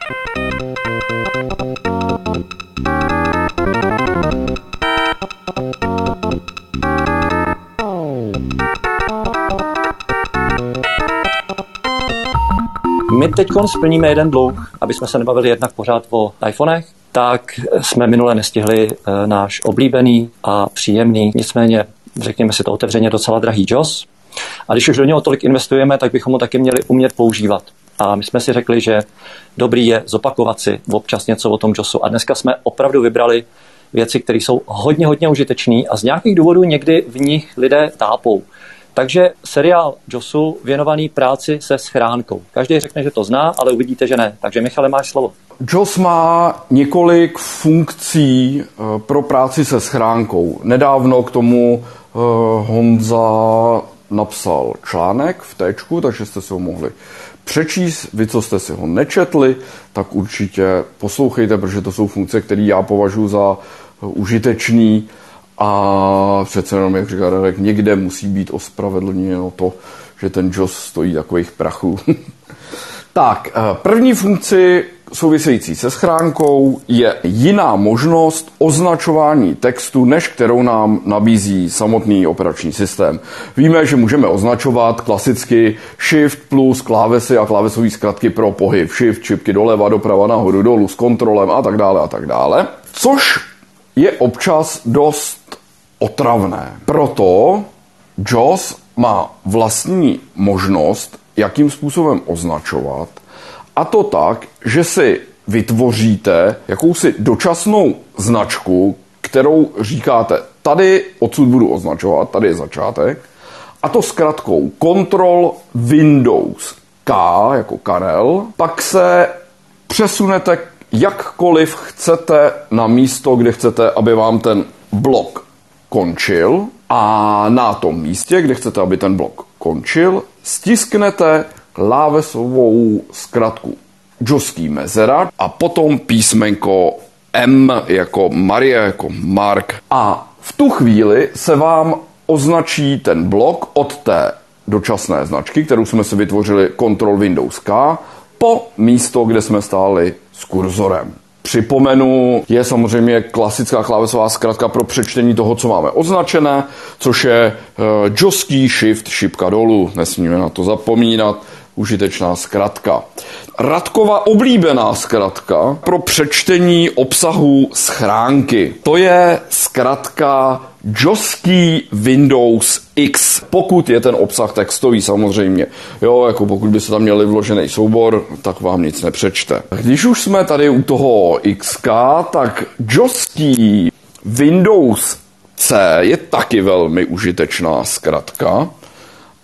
S2: My teď splníme jeden dluh, aby jsme se nebavili jednak pořád o iPhonech, tak jsme minule nestihli e, náš oblíbený a příjemný, nicméně, řekněme si to otevřeně, docela drahý J O S. A když už do něho tolik investujeme, tak bychom ho taky měli umět používat. A my jsme si řekli, že dobrý je zopakovat si občas něco o tom J O S u. A dneska jsme opravdu vybrali věci, které jsou hodně, hodně užitečné a z nějakých důvodů někdy v nich lidé tápou. Takže seriál J O S u věnovaný práci se schránkou. Každý řekne, že to zná, ale uvidíte, že ne. Takže Michale, máš slovo.
S3: J O S má několik funkcí pro práci se schránkou. Nedávno k tomu Honza napsal článek v Téčku, takže jste si ho mohli přečíst. Vy, co jste si ho nečetli, tak určitě poslouchejte, protože to jsou funkce, které já považuji za užitečný. A přece jenom, jak říká Radek, někde musí být ospravedlněno to, že ten J O S stojí takových prachů. Tak, první funkci související se schránkou je jiná možnost označování textu, než kterou nám nabízí samotný operační systém. Víme, že můžeme označovat klasicky Shift plus klávesy a klávesové zkratky pro pohyb. Shift, čipky doleva, doprava, nahoru, dolů, s kontrolem a tak dále a tak dále. Což je občas dost otravné. Proto J O S má vlastní možnost, jakým způsobem označovat, a to tak, že si vytvoříte jakousi dočasnou značku, kterou říkáte, tady odsud budu označovat, tady je začátek, a to zkratkou Control Windows K, jako Karel, pak se přesunete jakkoliv chcete na místo, kde chcete, aby vám ten blok končil, a na tom místě, kde chcete, aby ten blok končil, stisknete klávesovou zkratku džoský mezera a potom písmenko M jako Marie, jako Mark. A v tu chvíli se vám označí ten blok od té dočasné značky, kterou jsme si vytvořili Control Windows K, po místo, kde jsme stáli s kurzorem. Připomenu, je samozřejmě klasická klávesová zkratka pro přečtení toho, co máme označené, což je džoský shift šipka dolů. Nesmíme na to zapomínat. Užitečná zkratka. Radkova oblíbená zkratka pro přečtení obsahu schránky. To je zkratka džoský Windows X. Pokud je ten obsah textový samozřejmě. Jo, jako pokud by se tam měli vložený soubor, tak vám nic nepřečte. Když už jsme tady u toho X K, tak džoský Windows C je taky velmi užitečná zkratka.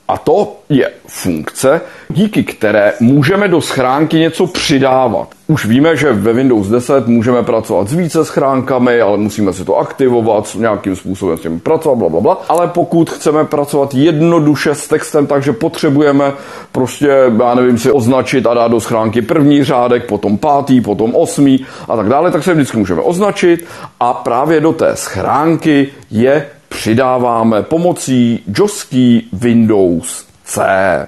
S3: A to je funkce, díky které můžeme do schránky něco přidávat. Už víme, že ve Windows deset můžeme pracovat s více schránkami, ale musíme si to aktivovat, nějakým způsobem s tím pracovat, blablabla. Ale pokud chceme pracovat jednoduše s textem, takže potřebujeme prostě, já nevím, si označit a dát do schránky první řádek, potom pátý, potom osmý a tak dále, tak se vždycky můžeme označit a právě do té schránky je přidáváme pomocí joský Windows C.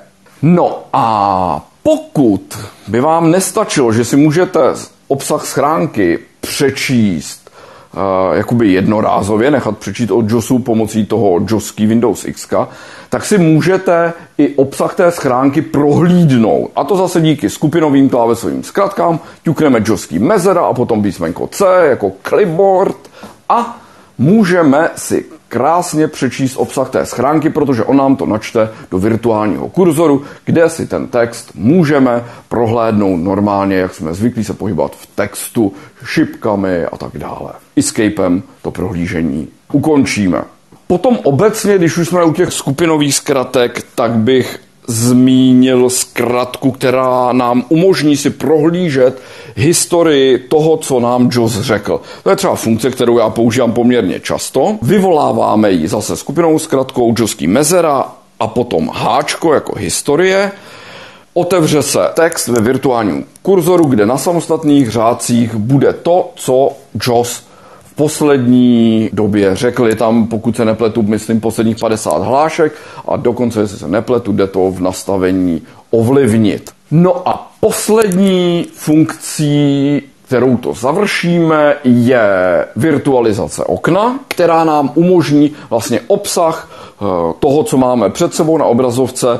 S3: No a pokud by vám nestačilo, že si můžete obsah schránky přečíst uh, jakoby jednorázově, nechat přečíst od josu pomocí toho joský Windows X, tak si můžete i obsah té schránky prohlídnout. A to zase díky skupinovým klávesovým zkratkám. Ťukneme joský mezera a potom písmenko C jako clipboard a můžeme si krásně přečíst obsah té schránky, protože on nám to načte do virtuálního kurzoru, kde si ten text můžeme prohlédnout normálně, jak jsme zvyklí se pohybovat v textu, šipkami a tak dále. Escapem to prohlížení ukončíme. Potom obecně, když už jsme u těch skupinových zkratek, tak bych zmínil zkratku, která nám umožní si prohlížet historii toho, co nám Jos řekl. To je třeba funkce, kterou já používám poměrně často. Vyvoláváme ji zase skupinovou zkratkou joský mezera a potom háčko jako historie. Otevře se text ve virtuálním kurzoru, kde na samostatných řádcích bude to, co Jos v poslední době řekl. Je tam, pokud se nepletu, myslím, posledních padesát hlášek a dokonce, jestli se nepletu, jde to v nastavení ovlivnit. No a poslední funkcí, kterou to završíme, je virtualizace okna, která nám umožní vlastně obsah toho, co máme před sebou na obrazovce,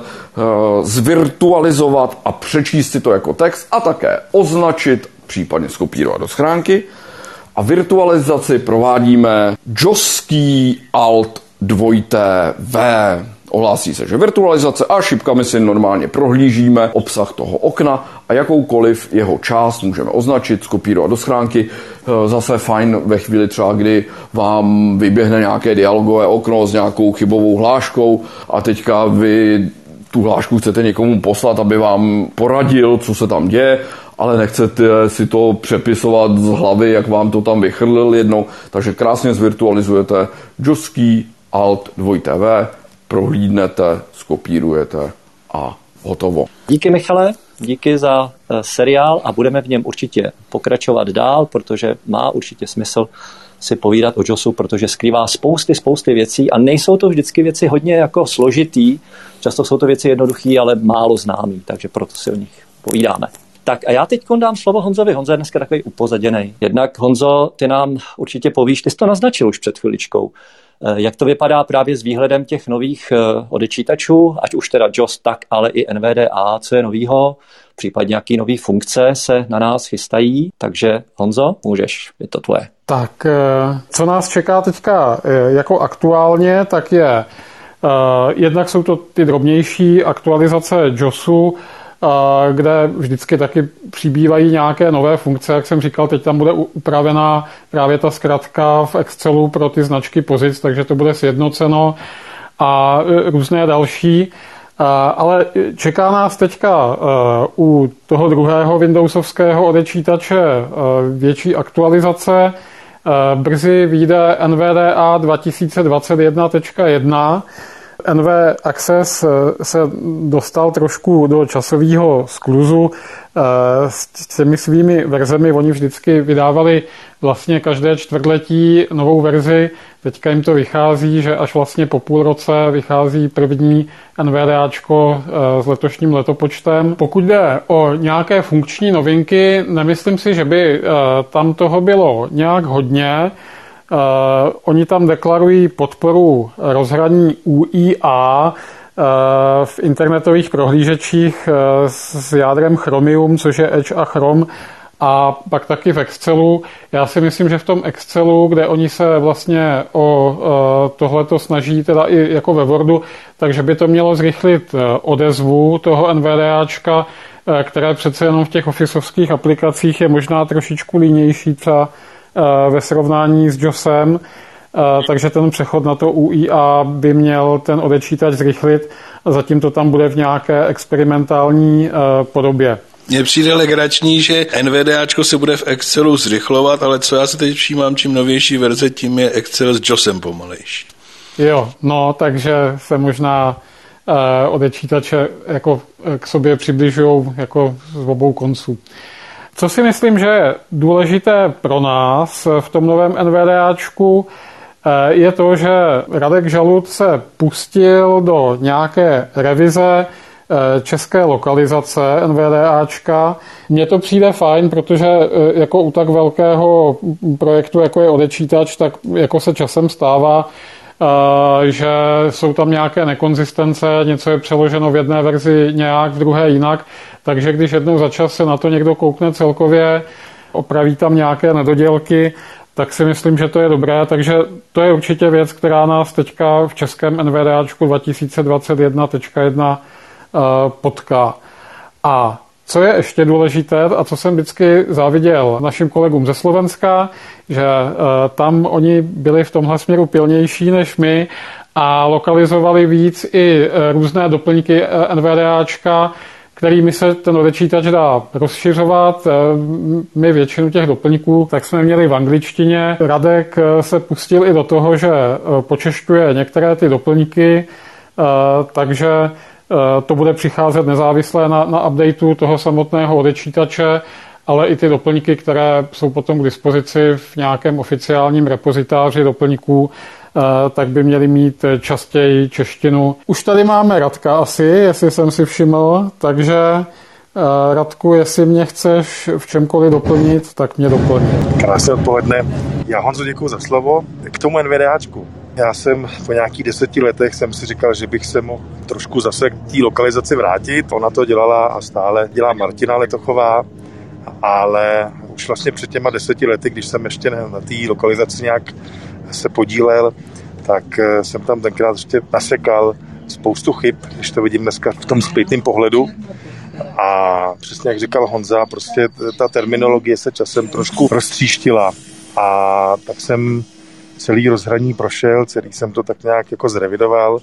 S3: zvirtualizovat a přečíst si to jako text a také označit, případně skopírovat do schránky. A virtualizaci provádíme joský alt dvojité V. Ohlásí se, že virtualizace a šipkami si normálně prohlížíme obsah toho okna a jakoukoliv jeho část můžeme označit, skopírovat do schránky. Zase fajn ve chvíli třeba, kdy vám vyběhne nějaké dialogové okno s nějakou chybovou hláškou a teďka vy tu hlášku chcete někomu poslat, aby vám poradil, co se tam děje, ale nechcete si to přepisovat z hlavy, jak vám to tam vychrlil jednou, takže krásně zvirtualizujete joský alt dvojité V, prohlídnete, skopírujete a hotovo.
S2: Díky, Michale, díky za uh, seriál a budeme v něm určitě pokračovat dál, protože má určitě smysl si povídat o Josu, protože skrývá spousty, spousty věcí a nejsou to vždycky věci hodně jako složitý, často jsou to věci jednoduchý, ale málo známý, takže proto si o nich povídáme. Tak a já teď dám slovo Honzovi. Honzo je dneska takový upozaděnej. Jednak Honzo, ty nám určitě povíš, ty jsi to naznačil už před chviličkou, jak to vypadá právě s výhledem těch nových odečítačů, ať už teda Jos, tak ale i N V D A, co je novýho, případně jaký nový funkce se na nás chystají. Takže Honzo, můžeš, je to tvoje.
S4: Tak, co nás čeká teďka jako aktuálně, tak je, jednak jsou to ty drobnější aktualizace Josu, kde vždycky taky přibývají nějaké nové funkce, jak jsem říkal, teď tam bude upravená právě ta zkratka v Excelu pro ty značky pozic, takže to bude sjednoceno a různé další. Ale čeká nás teďka u toho druhého Windowsovského odečítače větší aktualizace. Brzy vyjde N V D A dva tisíce dvacet jedna tečka jedna. N V Access se dostal trošku do časového skluzu s těmi svými verzemi. Oni vždycky vydávali vlastně každé čtvrtletí novou verzi. Teďka jim to vychází, že až vlastně po půl roce vychází první NVDAčko s letošním letopočtem. Pokud jde o nějaké funkční novinky, nemyslím si, že by tam toho bylo nějak hodně. Uh, oni tam deklarují podporu rozhraní U I A uh, v internetových prohlížečích uh, s jádrem Chromium, což je Edge a Chrome, a pak taky v Excelu. Já si myslím, že v tom Excelu, kde oni se vlastně o uh, tohleto snaží teda i jako ve Wordu, takže by to mělo zrychlit uh, odezvu toho NVDAčka, uh, které přece jenom v těch officeovských aplikacích je možná trošičku línější třeba ve srovnání s Josem. takže ten přechod na to U I A by měl ten odečítač zrychlit a zatím to tam bude v nějaké experimentální podobě.
S8: Mně přijde legrační, že NVDAčko se bude v Excelu zrychlovat, ale co já se teď všímám, čím novější verze, tím je Excel s JOSem pomalejší.
S4: Jo, no, takže se možná uh, odečítače jako k sobě přibližují jako z obou konců. Co si myslím, že je důležité pro nás v tom novém NVDAčku, je to, že Radek Žalud se pustil do nějaké revize české lokalizace NVDAčka. Mně to přijde fajn, protože jako u tak velkého projektu, jako je odečítač, tak jako se časem stává, že jsou tam nějaké nekonzistence, něco je přeloženo v jedné verzi nějak, v druhé jinak, takže když jednou za čas se na to někdo koukne celkově, opraví tam nějaké nedodělky, tak si myslím, že to je dobré, takže to je určitě věc, která nás teďka v českém NVDAčku dva tisíce dvacet jedna tečka jedna potká. A co je ještě důležité, a co jsem vždycky záviděl našim kolegům ze Slovenska, že tam oni byli v tomhle směru pilnější než my a lokalizovali víc i různé doplňky NVDAčka, kterými se ten odečítač dá rozšiřovat. My většinu těch doplňků tak jsme měli v angličtině. Radek se pustil i do toho, že počešťuje některé ty doplňky, takže to bude přicházet nezávisle na, na updateu toho samotného odečítače, ale i ty doplňky, které jsou potom k dispozici v nějakém oficiálním repozitáři doplňků, tak by měli mít častěji češtinu. Už tady máme Radka asi, jestli jsem si všiml, takže Radku, jestli mě chceš v čemkoliv doplnit, tak mě doplň.
S10: Krásné odpoledne. Já Honzo děkuju za slovo. K tomu NVDAčku. Já jsem po nějakých deseti letech jsem si říkal, že bych se mohl trošku zase k té lokalizaci vrátit. Ona to dělala a stále dělá Martina Letochová, ale už vlastně před těma deseti lety, když jsem ještě na té lokalizaci nějak se podílel, tak jsem tam tenkrát ještě nasekal spoustu chyb, když to vidím dneska v tom zpětném pohledu. A přesně jak říkal Honza, prostě ta terminologie se časem trošku roztříštila. A tak jsem celý rozhraní prošel, celý jsem to tak nějak jako zrevidoval.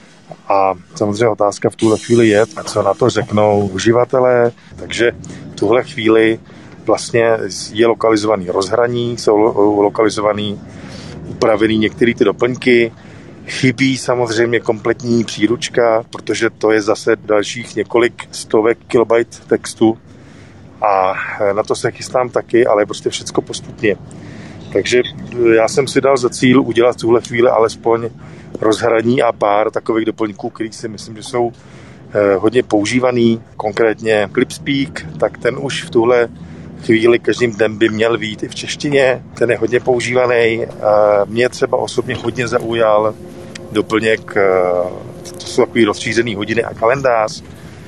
S10: A samozřejmě otázka v tuhle chvíli je, co na to řeknou uživatelé. Takže v tuhle chvíli vlastně je lokalizovaný rozhraní, jsou lokalizovaný, upravený některé ty doplňky. Chybí samozřejmě kompletní příručka, protože to je zase dalších několik stovek kilobajt textu a na to se chystám taky, ale prostě všecko postupně. Takže já jsem si dal za cíl udělat v tuhle chvíli alespoň rozhraní a pár takových doplňků, který si myslím, že jsou hodně používaný. Konkrétně Clipspeak, tak ten už v tuhle chvíli každým dnem by měl být i v češtině. Ten je hodně používaný. Mě třeba osobně hodně zaujal doplněk, to jsou takový rozšířený hodiny a kalendář,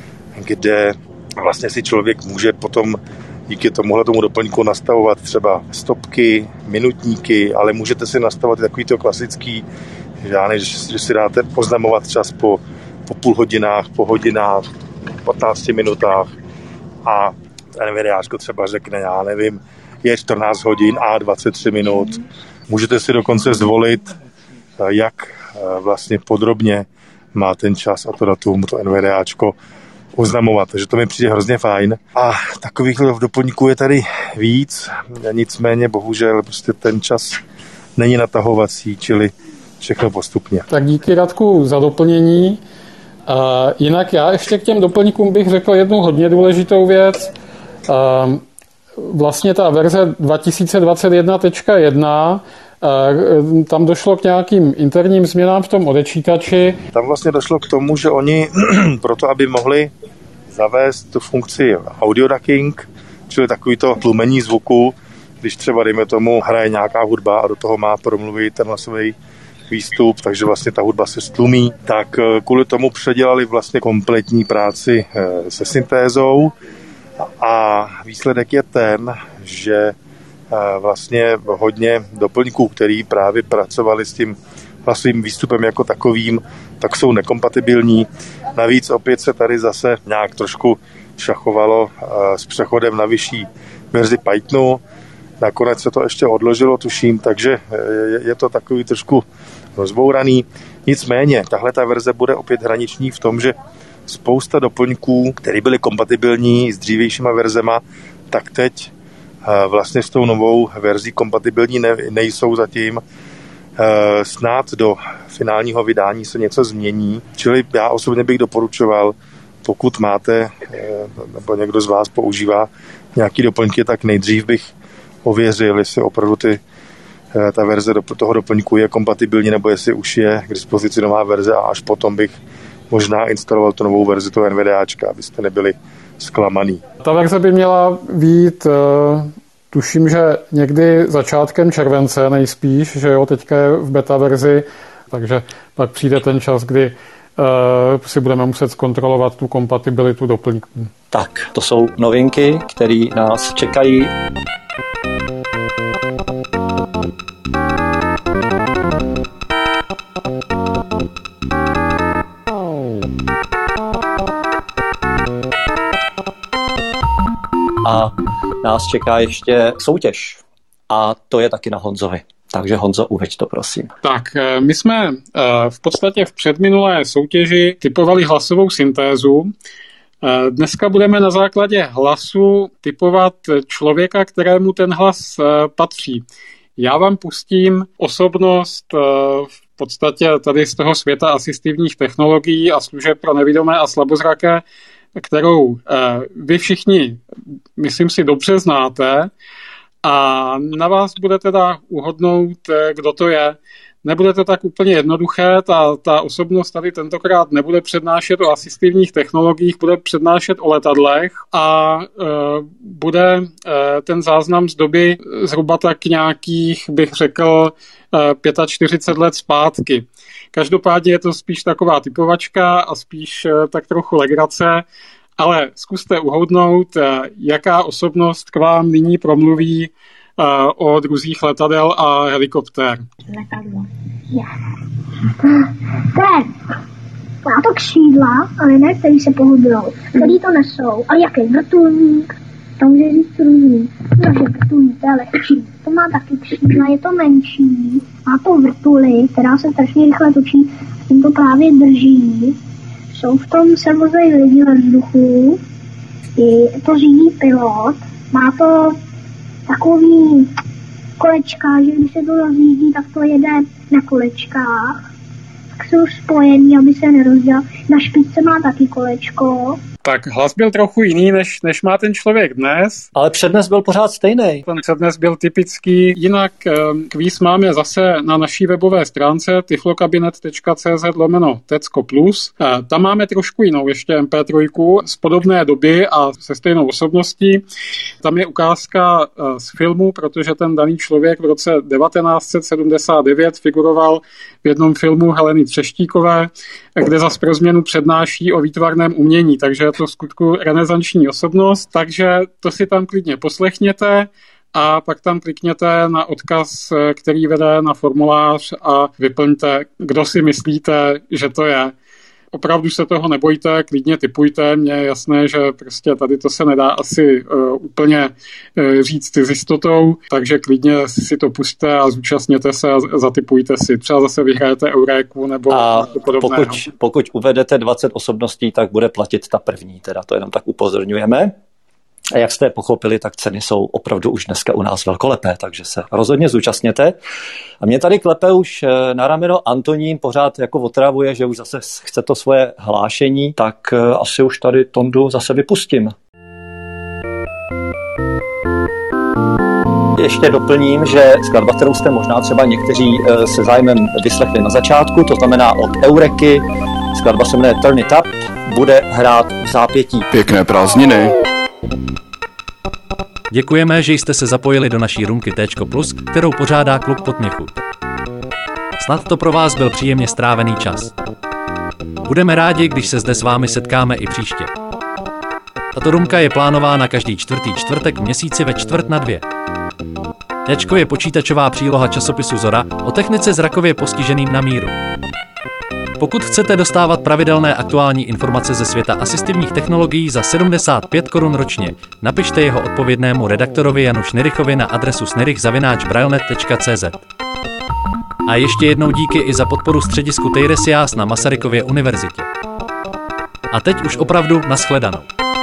S10: kde vlastně si člověk může potom díky tomuhle tomu doplňku nastavovat třeba stopky, minutníky, ale můžete si nastavovat takový to klasický, že, já ne, že si dáte oznamovat čas po, po půl hodinách, po hodinách, patnácti minutách a NVDAčko třeba řekne, já nevím, je čtrnáct hodin a dvacet tři minut. Můžete si dokonce zvolit, jak vlastně podrobně má ten čas a to datum, to NVDAčko oznamovat, takže to mi přijde hrozně fajn. A takových doplňků je tady víc, nicméně bohužel prostě ten čas není natahovací, čili všechno postupně.
S4: Tak díky, Radku, za doplnění. Uh, jinak já ještě k těm doplňkům bych řekl jednu hodně důležitou věc. Uh, vlastně ta verze dva tisíce dvacet jedna tečka jedna, uh, tam došlo k nějakým interním změnám v tom odečítači.
S10: Tam vlastně došlo k tomu, že oni proto, aby mohli zavést tu funkci audio ducking, čili takovýto tlumení zvuku, když třeba, dejme tomu, hraje nějaká hudba a do toho má promluvit ten hlasový výstup, takže vlastně ta hudba se stlumí, tak kvůli tomu předělali vlastně kompletní práci se syntézou a výsledek je ten, že vlastně hodně doplňků, který právě pracovali s tím hlasovým výstupem jako takovým, tak jsou nekompatibilní. Navíc opět se tady zase nějak trošku šachovalo s přechodem na vyšší verzi Pythonu nakonec se to ještě odložilo, tuším, takže je, je to takový trošku rozbouraný. Nicméně, tahle ta verze bude opět hraniční v tom, že spousta doplňků, které byly kompatibilní s dřívějšíma verzema, tak teď vlastně s tou novou verzí kompatibilní ne, nejsou zatím. Snad do finálního vydání se něco změní, čili já osobně bych doporučoval, pokud máte, nebo někdo z vás používá nějaký doplňky, tak nejdřív bych ověřil, jestli opravdu ty, ta verze do toho doplňku je kompatibilní, nebo jestli už je k dispozici nová verze a až potom bych možná instaloval tu novou verzi toho NVDAčka, abyste nebyli zklamaný.
S4: Ta verze by měla být, tuším, že někdy začátkem července nejspíš, že jo, teďka je v beta verzi, takže pak přijde ten čas, kdy uh, si budeme muset zkontrolovat tu kompatibilitu doplňků.
S2: Tak, to jsou novinky, které nás čekají. A nás čeká ještě soutěž. A to je taky na Honzovi. Takže Honzo, uveď to, prosím.
S4: Tak, my jsme v podstatě v předminulé soutěži typovali hlasovou syntézu. Dneska budeme na základě hlasu typovat člověka, kterému ten hlas patří. Já vám pustím osobnost v podstatě tady z toho světa asistivních technologií a služeb pro nevidomé a slabozraké, kterou vy všichni, myslím si, dobře znáte, a na vás bude teda uhodnout, kdo to je. Nebude to tak úplně jednoduché, ta, ta osobnost tady tentokrát nebude přednášet o asistivních technologiích, bude přednášet o letadlech a e, bude e, ten záznam z doby zhruba tak nějakých, bych řekl, e, čtyřicet pět let zpátky. Každopádně je to spíš taková typovačka a spíš e, tak trochu legrace, ale zkuste uhodnout, e, jaká osobnost k vám nyní promluví o druzích letadel a helikoptér.
S11: Letadlo. Ten. Má to křídla, ale ne, který se pohybují. Který to nesou. Ale jaký vrtulník? To může říct různý. Takže vrtulník, to je lehčí. To má taky křídla, je to menší. Má to vrtuly, která se strašně rychle točí. A tím to právě drží. Jsou v tom se vozejí lidi ve vzduchu. Je to řídí pilot. Má to takový kolečka, že když se to rozjíždí, tak to jede na kolečkách. Tak jsou spojený, aby se nerozděl. Na špičce má taky kolečko.
S4: Tak hlas byl trochu jiný, než, než má ten člověk dnes.
S2: Ale přednes byl pořád stejný.
S4: Ten přednes byl typický. Jinak kvíz máme zase na naší webové stránce tiflokabinet tečka cé zet lomeno tecko plus. Tam máme trošku jinou ještě em pé tři z podobné doby a se stejnou osobností. Tam je ukázka z filmu, protože ten daný člověk v roce devatenáct set sedmdesát devět figuroval v jednom filmu Heleny Třeštíkové, kde zas pro změnu přednáší o výtvarném umění, takže je to v skutku renesanční osobnost, takže to si tam klidně poslechněte a pak tam klikněte na odkaz, který vede na formulář a vyplňte, kdo si myslíte, že to je. Opravdu se toho nebojte, klidně tipujte, mně je jasné, že prostě tady to se nedá asi uh, úplně uh, říct s jistotou, takže klidně si to pusťte a zúčastněte se a zatipujte si. Třeba zase vyhrajete Euréku nebo
S2: a
S4: podobného.
S2: Pokud, pokud uvedete dvacet osobností, tak bude platit ta první, teda to jenom tak upozorňujeme. A jak jste pochopili, tak ceny jsou opravdu už dneska u nás velkolepé, takže se rozhodně zúčastněte. A mě tady klepe už na rameno Antonín, pořád jako otravuje, že už zase chce to svoje hlášení, tak asi už tady Tondu zase vypustím. Ještě doplním, že skladba, kterou jste možná třeba někteří se zájmem vyslechli na začátku, to znamená od Eureky, skladba se jmenuje Turn It Up, bude hrát v zápětí.
S3: Pěkné prázdniny.
S1: Děkujeme, že jste se zapojili do naší roomky Téčko plus, kterou pořádá klub Potměchut. Snad to pro vás byl příjemně strávený čas. Budeme rádi, když se zde s vámi setkáme i příště. Tato roomka je plánována každý čtvrtý čtvrtek v měsíci ve čtvrt na dvě. Téčko je počítačová příloha časopisu Zora o technice zrakově postiženým na míru. Pokud chcete dostávat pravidelné aktuální informace ze světa asistivních technologií za sedmdesát pět korun ročně, napište jeho odpovědnému redaktorovi Janu Šnyrychovi na adresu snyrych zavináč braillenet tečka cé zet. A ještě jednou díky i za podporu středisku Teiresias na Masarykově univerzitě. A teď už opravdu nashledanou.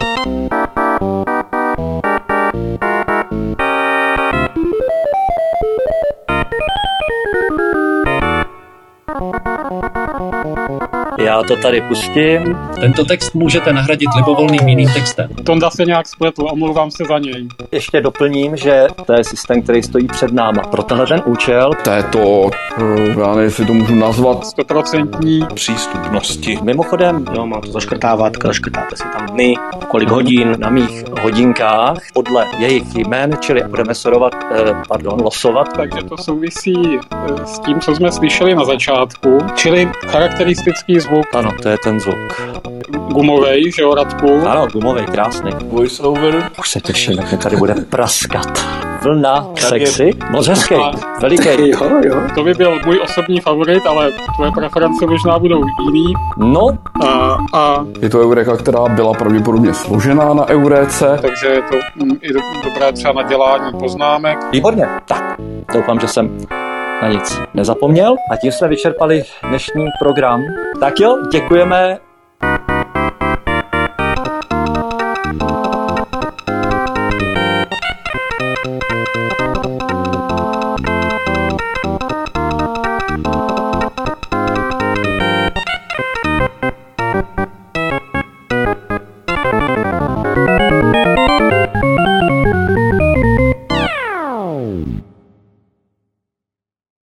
S2: Já to tady pustím.
S1: Tento text můžete nahradit libovolným jiným textem.
S4: Tonda se nějak spletl, omlouvám se za něj.
S2: Ještě doplním, že to je systém, který stojí před náma. Pro tenhle ten účel
S3: této, já nevím, jestli to můžu nazvat,
S4: stoprocentní
S8: přístupnosti.
S2: Mimochodem,
S7: jo, má to zaškrtávat, zaškrtáte si tam dny, kolik hodin.
S2: Na mých hodinkách podle jejich jmén, čili budeme sorovat, eh, pardon, losovat.
S4: Takže to souvisí s tím, co jsme slyšeli na začátku, čili charakteristický zvuk.
S2: Ano, to je ten zvuk.
S4: Gumovej, že jo, Radku?
S2: Ano, gumovej, krásný.
S8: Voice over.
S2: Už se těším, jak mě tady bude praskat. Vlna, sexy, moc hezký, veliký.
S4: Jo, jo. To by byl můj osobní favorit, ale tvoje preference možná budou jiný.
S2: No.
S4: A, a...
S3: Je to Eureka, která byla pravděpodobně složená na Euréce.
S4: Takže je to mm, i do, dobré třeba na dělání poznámek.
S2: Výborně. Tak, doufám, že jsem na nic nezapomněl. A tím jsme vyčerpali dnešní program. Tak jo, děkujeme